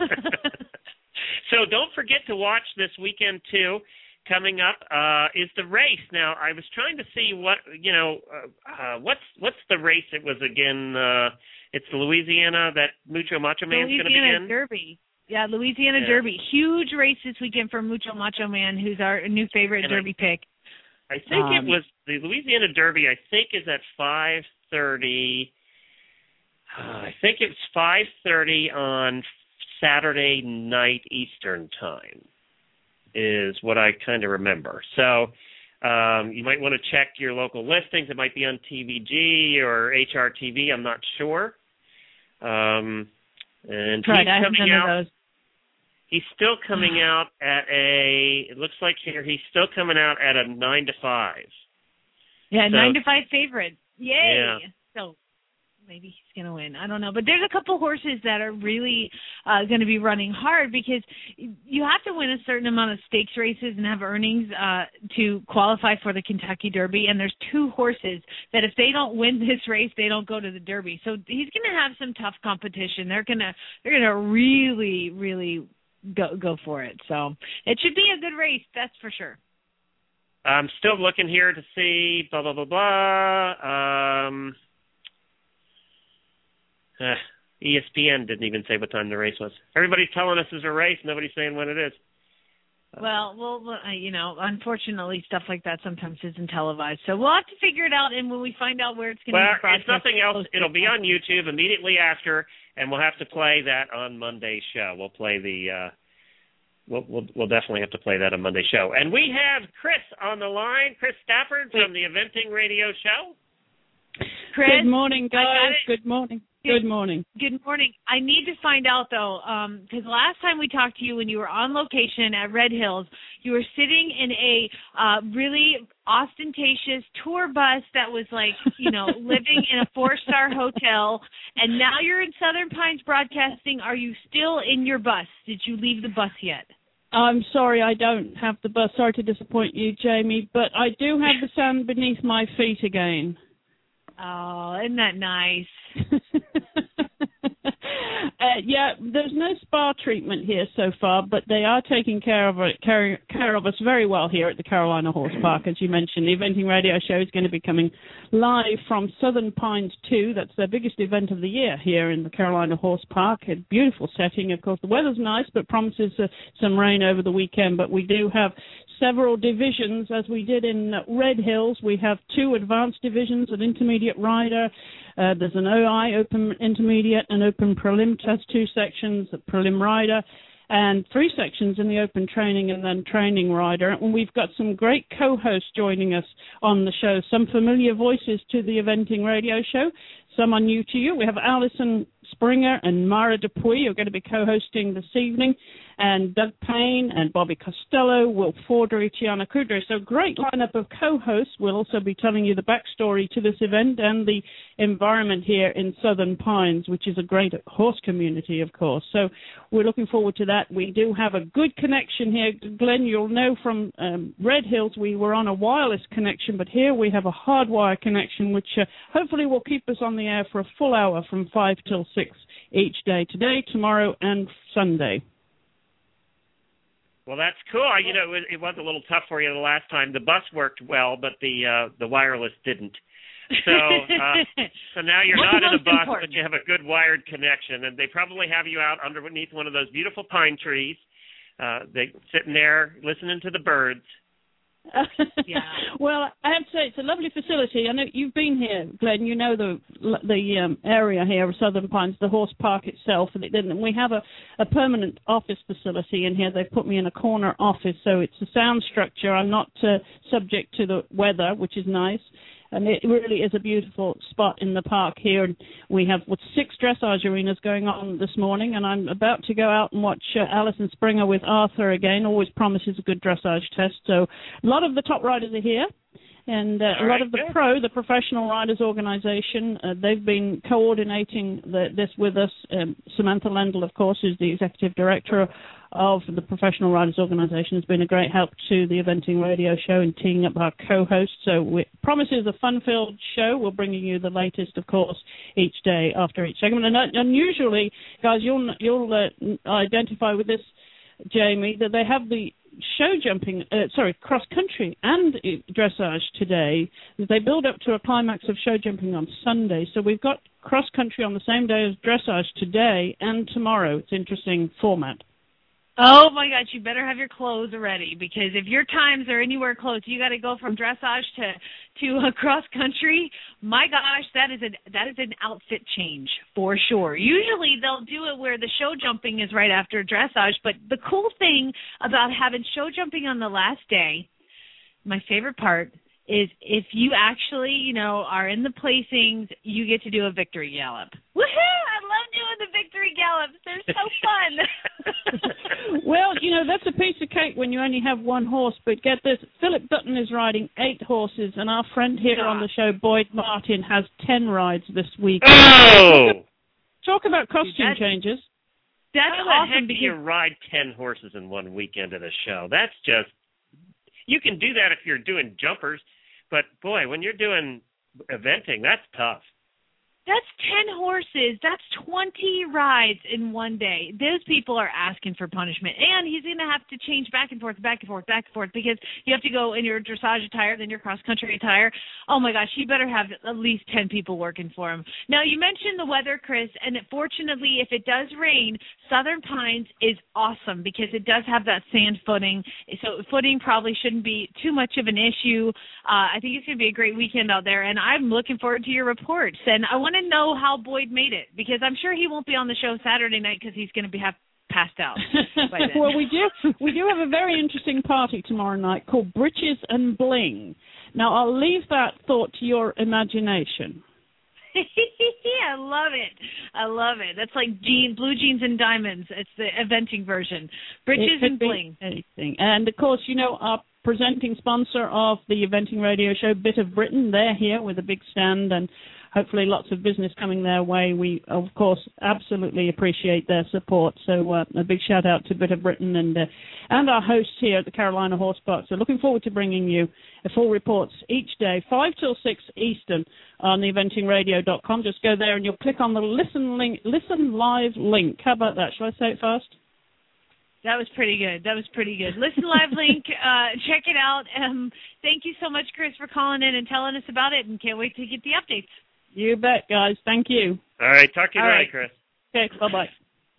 So don't forget to watch this weekend, too. Coming up uh, is the race. Now, I was trying to see what, you know, uh, uh, what's what's the race it was again? Uh, it's the Louisiana that Mucho Macho Man's going to be in? Louisiana Derby. Yeah, Louisiana yeah. Derby. Huge race this weekend for Mucho Macho Man, who's our new favorite and Derby I, pick. I think um, it was the Louisiana Derby, I think, is at five thirty. Uh, I think it's five thirty on Saturday night Eastern time is what I kind of remember. So um, you might want to check your local listings. It might be on T V G or H R T V. I'm not sure. Um, and right, he's coming out. Those. He's still coming out at a. It looks like here he's still coming out at a nine to five. Yeah, so, nine to five favorite. Yay! Yeah. So maybe he's going to win. I don't know. But there's a couple horses that are really uh, going to be running hard because you have to win a certain amount of stakes races and have earnings uh, to qualify for the Kentucky Derby. And there's two horses that if they don't win this race, they don't go to the Derby. So he's going to have some tough competition. They're going to they're going to really, really go go for it. So it should be a good race, that's for sure. I'm still looking here to see blah, blah, blah, blah. Um, uh, E S P N didn't even say what time the race was. Everybody's telling us there's a race. Nobody's saying when it is. Well, well, uh, you know, unfortunately, stuff like that sometimes isn't televised. So we'll have to figure it out, and when we find out where it's going to well, be broadcast... Well, if nothing else, it'll be on YouTube immediately after, and we'll have to play that on Monday's show. We'll play the... Uh, we'll, we'll, we'll definitely have to play that on Monday's show. And we have Chris on the line, Chris Stafford from the Eventing Radio Show. Chris, good morning, guys. Good morning. Good morning. Good morning. I need to find out, though, because um, last time we talked to you when you were on location at Red Hills, you were sitting in a uh, really ostentatious tour bus that was like, you know, living in a four-star hotel, and now you're in Southern Pines broadcasting. Are you still in your bus? Did you leave the bus yet? I'm sorry I don't have the bus. Sorry to disappoint you, Jamie, but I do have the sand beneath my feet again. Oh, isn't that nice? uh, yeah, there's no spa treatment here so far, but they are taking care of it, care, care of us very well here at the Carolina Horse Park. As you mentioned, the Eventing Radio Show is going to be coming live from Southern Pines two. That's their biggest event of the year here in the Carolina Horse Park. A beautiful setting. Of course, the weather's nice, but promises uh, some rain over the weekend. But we do have several divisions, as we did in Red Hills. We have two advanced divisions, an intermediate rider. Uh, there's an O I, open intermediate, and open prelim. That's two sections, a prelim rider, and three sections in the open training and then training rider. And we've got some great co-hosts joining us on the show, some familiar voices to the Eventing Radio Show, some are new to you. We have Alison Springer and Mara Dupuy who are going to be co-hosting this evening, and Doug Payne and Bobby Costello, Will Fordery, Tiana Kudrow. So great lineup of co-hosts. We'll also be telling you the backstory to this event and the environment here in Southern Pines, which is a great horse community, of course. So we're looking forward to that. We do have a good connection here. Glenn, you'll know from um, Red Hills we were on a wireless connection, but here we have a hardwire connection, which uh, hopefully will keep us on the air for a full hour from five till six each day, today, tomorrow, and Sunday. Well, that's cool. You know, it, it was a little tough for you the last time. The bus worked well, but the uh, the wireless didn't. So uh, so now you're What's not in a bus, important? but you have a good wired connection, and they probably have you out underneath one of those beautiful pine trees. Uh, they sitting there listening to the birds. Yeah. Well, I have to say it's a lovely facility. I know you've been here, Glenn. You know the the um, area here of Southern Pines, the horse park itself, and it didn't. We have a, a permanent office facility in here. They've put me in a corner office, so it's a sound structure. I'm not uh, subject to the weather, which is nice. And it really is a beautiful spot in the park here. We have what, six dressage arenas going on this morning, and I'm about to go out and watch uh, Alison Springer with Arthur again. Always promises a good dressage test. So a lot of the top riders are here. And uh, a lot right, of the good. Pro, the Professional Riders Organization, uh, they've been coordinating the, this with us. Um, Samantha Lendl, of course, is the Executive Director of the Professional Riders Organization, has been a great help to the Eventing Radio Show and teaming up our co-hosts. So we promises a fun-filled show. We're bringing you the latest, of course, each day after each segment. And, uh, and usually, guys, you'll, you'll uh, identify with this, Jamie, that they have the show jumping, uh, sorry, cross country and dressage today. They build up to a climax of show jumping on Sunday. So we've got cross country on the same day as dressage today and tomorrow. It's an interesting format. Oh my gosh, you better have your clothes ready, because if your times are anywhere close, you got to go from dressage to to a cross country. My gosh, that is a that is an outfit change for sure. Usually they'll do it where the show jumping is right after dressage, but the cool thing about having show jumping on the last day, my favorite part, is if you actually, you know, are in the placings, you get to do a victory gallop. Woohoo! I love doing the victory gallops. They're so fun. Well, you know, that's a piece of cake when you only have one horse. But get this, Philip Dutton is riding eight horses, and our friend here on the show, Boyd Martin, has ten rides this week. Oh! Talk about costume that's, changes. That's How awesome. the heck do because you ride ten horses in one weekend of the show? That's just, you can do that if you're doing jumpers, but boy, when you're doing eventing, that's tough. That's ten horses. That's twenty rides in one day. Those people are asking for punishment. And he's going to have to change back and forth, back and forth, back and forth, because you have to go in your dressage attire, then your cross-country attire. Oh, my gosh, he better have at least ten people working for him. Now, you mentioned the weather, Chris, and fortunately, if it does rain, Southern Pines is awesome because it does have that sand footing. So footing probably shouldn't be too much of an issue. Uh, I think it's going to be a great weekend out there, and I'm looking forward to your reports. And I want to know how Boyd made it, because I'm sure he won't be on the show Saturday night because he's going to be have passed out by then. Well, we do we do have a very interesting party tomorrow night called Britches and Bling. Now, I'll leave that thought to your imagination. I love it. I love it. That's like jean, blue jeans and diamonds. It's the eventing version. Britches and Bling. Anything. And, of course, you know, our presenting sponsor of the Eventing Radio Show, Bit of Britain, they're here with a big stand and hopefully lots of business coming their way. We, of course, absolutely appreciate their support. So uh, a big shout-out to Bit of Britain and uh, and our hosts here at the Carolina Horse Park. So looking forward to bringing you full reports each day, five till six Eastern on the eventing radio dot com. Just go there and you'll click on the Listen link, Listen Live link. How about that? Shall I say it fast? That was pretty good. That was pretty good. Listen Live link. Uh, check it out. Um, thank you so much, Chris, for calling in and telling us about it, and can't wait to get the updates. You bet, guys. Thank you. All right. Talk to you All later, right. Chris. Okay. Bye-bye.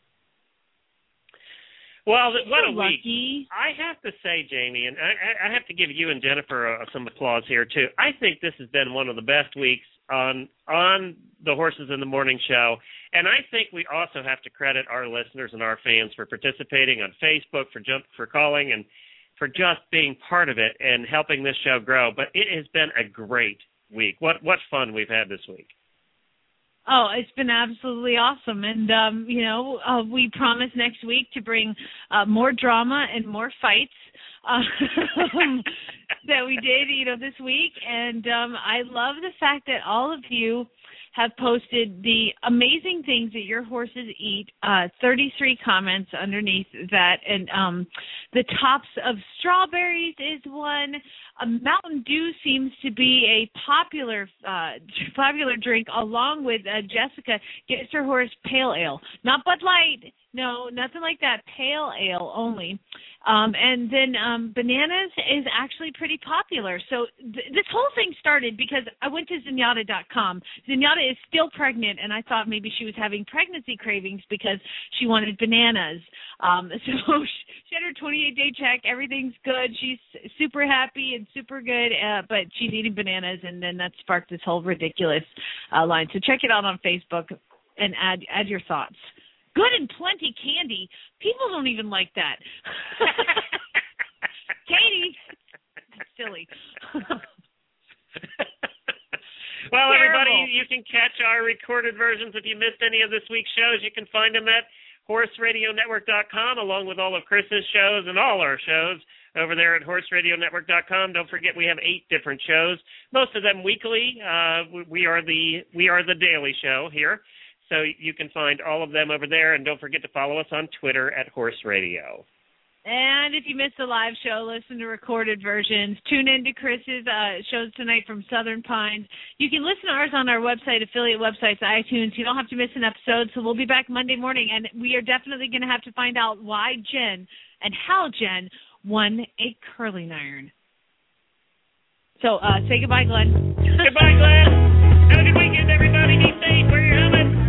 Well, what a So week. lucky. I have to say, Jamie, and I, I have to give you and Jennifer uh, some applause here, too. I think this has been one of the best weeks on on the Horses in the Morning show. And I think we also have to credit our listeners and our fans for participating on Facebook, for jump, for calling, and for just being part of it and helping this show grow. But it has been a great week. What what fun we've had this week. Oh, it's been absolutely awesome. And, um, you know, uh, we promise next week to bring uh, more drama and more fights uh, that we did, you know, this week. And um, I love the fact that all of you have posted the amazing things that your horses eat, uh, thirty-three comments underneath that. And um, the tops of strawberries is one. A Mountain Dew seems to be a popular uh, popular drink, along with uh, Jessica gets her horse pale ale. Not Bud Light. No, nothing like that. Pale ale only. Um, and then um, bananas is actually pretty popular. So th- this whole thing started because I went to Zenyatta dot com. Zenyatta is still pregnant, and I thought maybe she was having pregnancy cravings because she wanted bananas. Um, so she had her twenty-eight day check. Everything's good. She's super happy and super good, uh, but she's eating bananas, and then that sparked this whole ridiculous uh, line. So check it out on Facebook and add add your thoughts. Good and plenty candy. People don't even like that. Katie, that's silly. Well, Terrible. everybody, you can catch our recorded versions if you missed any of this week's shows. You can find them at horse radio network dot com, along with all of Chris's shows and all our shows over there at horse radio network dot com. Don't forget we have eight different shows, most of them weekly. Uh, we are the we are the Daily Show here, so you can find all of them over there. And don't forget to follow us on Twitter at Horse Radio. And if you missed the live show, listen to recorded versions. Tune in to Chris's uh, shows tonight from Southern Pines. You can listen to ours on our website, affiliate websites, iTunes. You don't have to miss an episode, so we'll be back Monday morning. And we are definitely going to have to find out why Jen and how Jen won a curling iron. So uh, say goodbye, Glenn. Goodbye, Glenn. Have a good weekend, everybody. Be safe. Wear your helmet.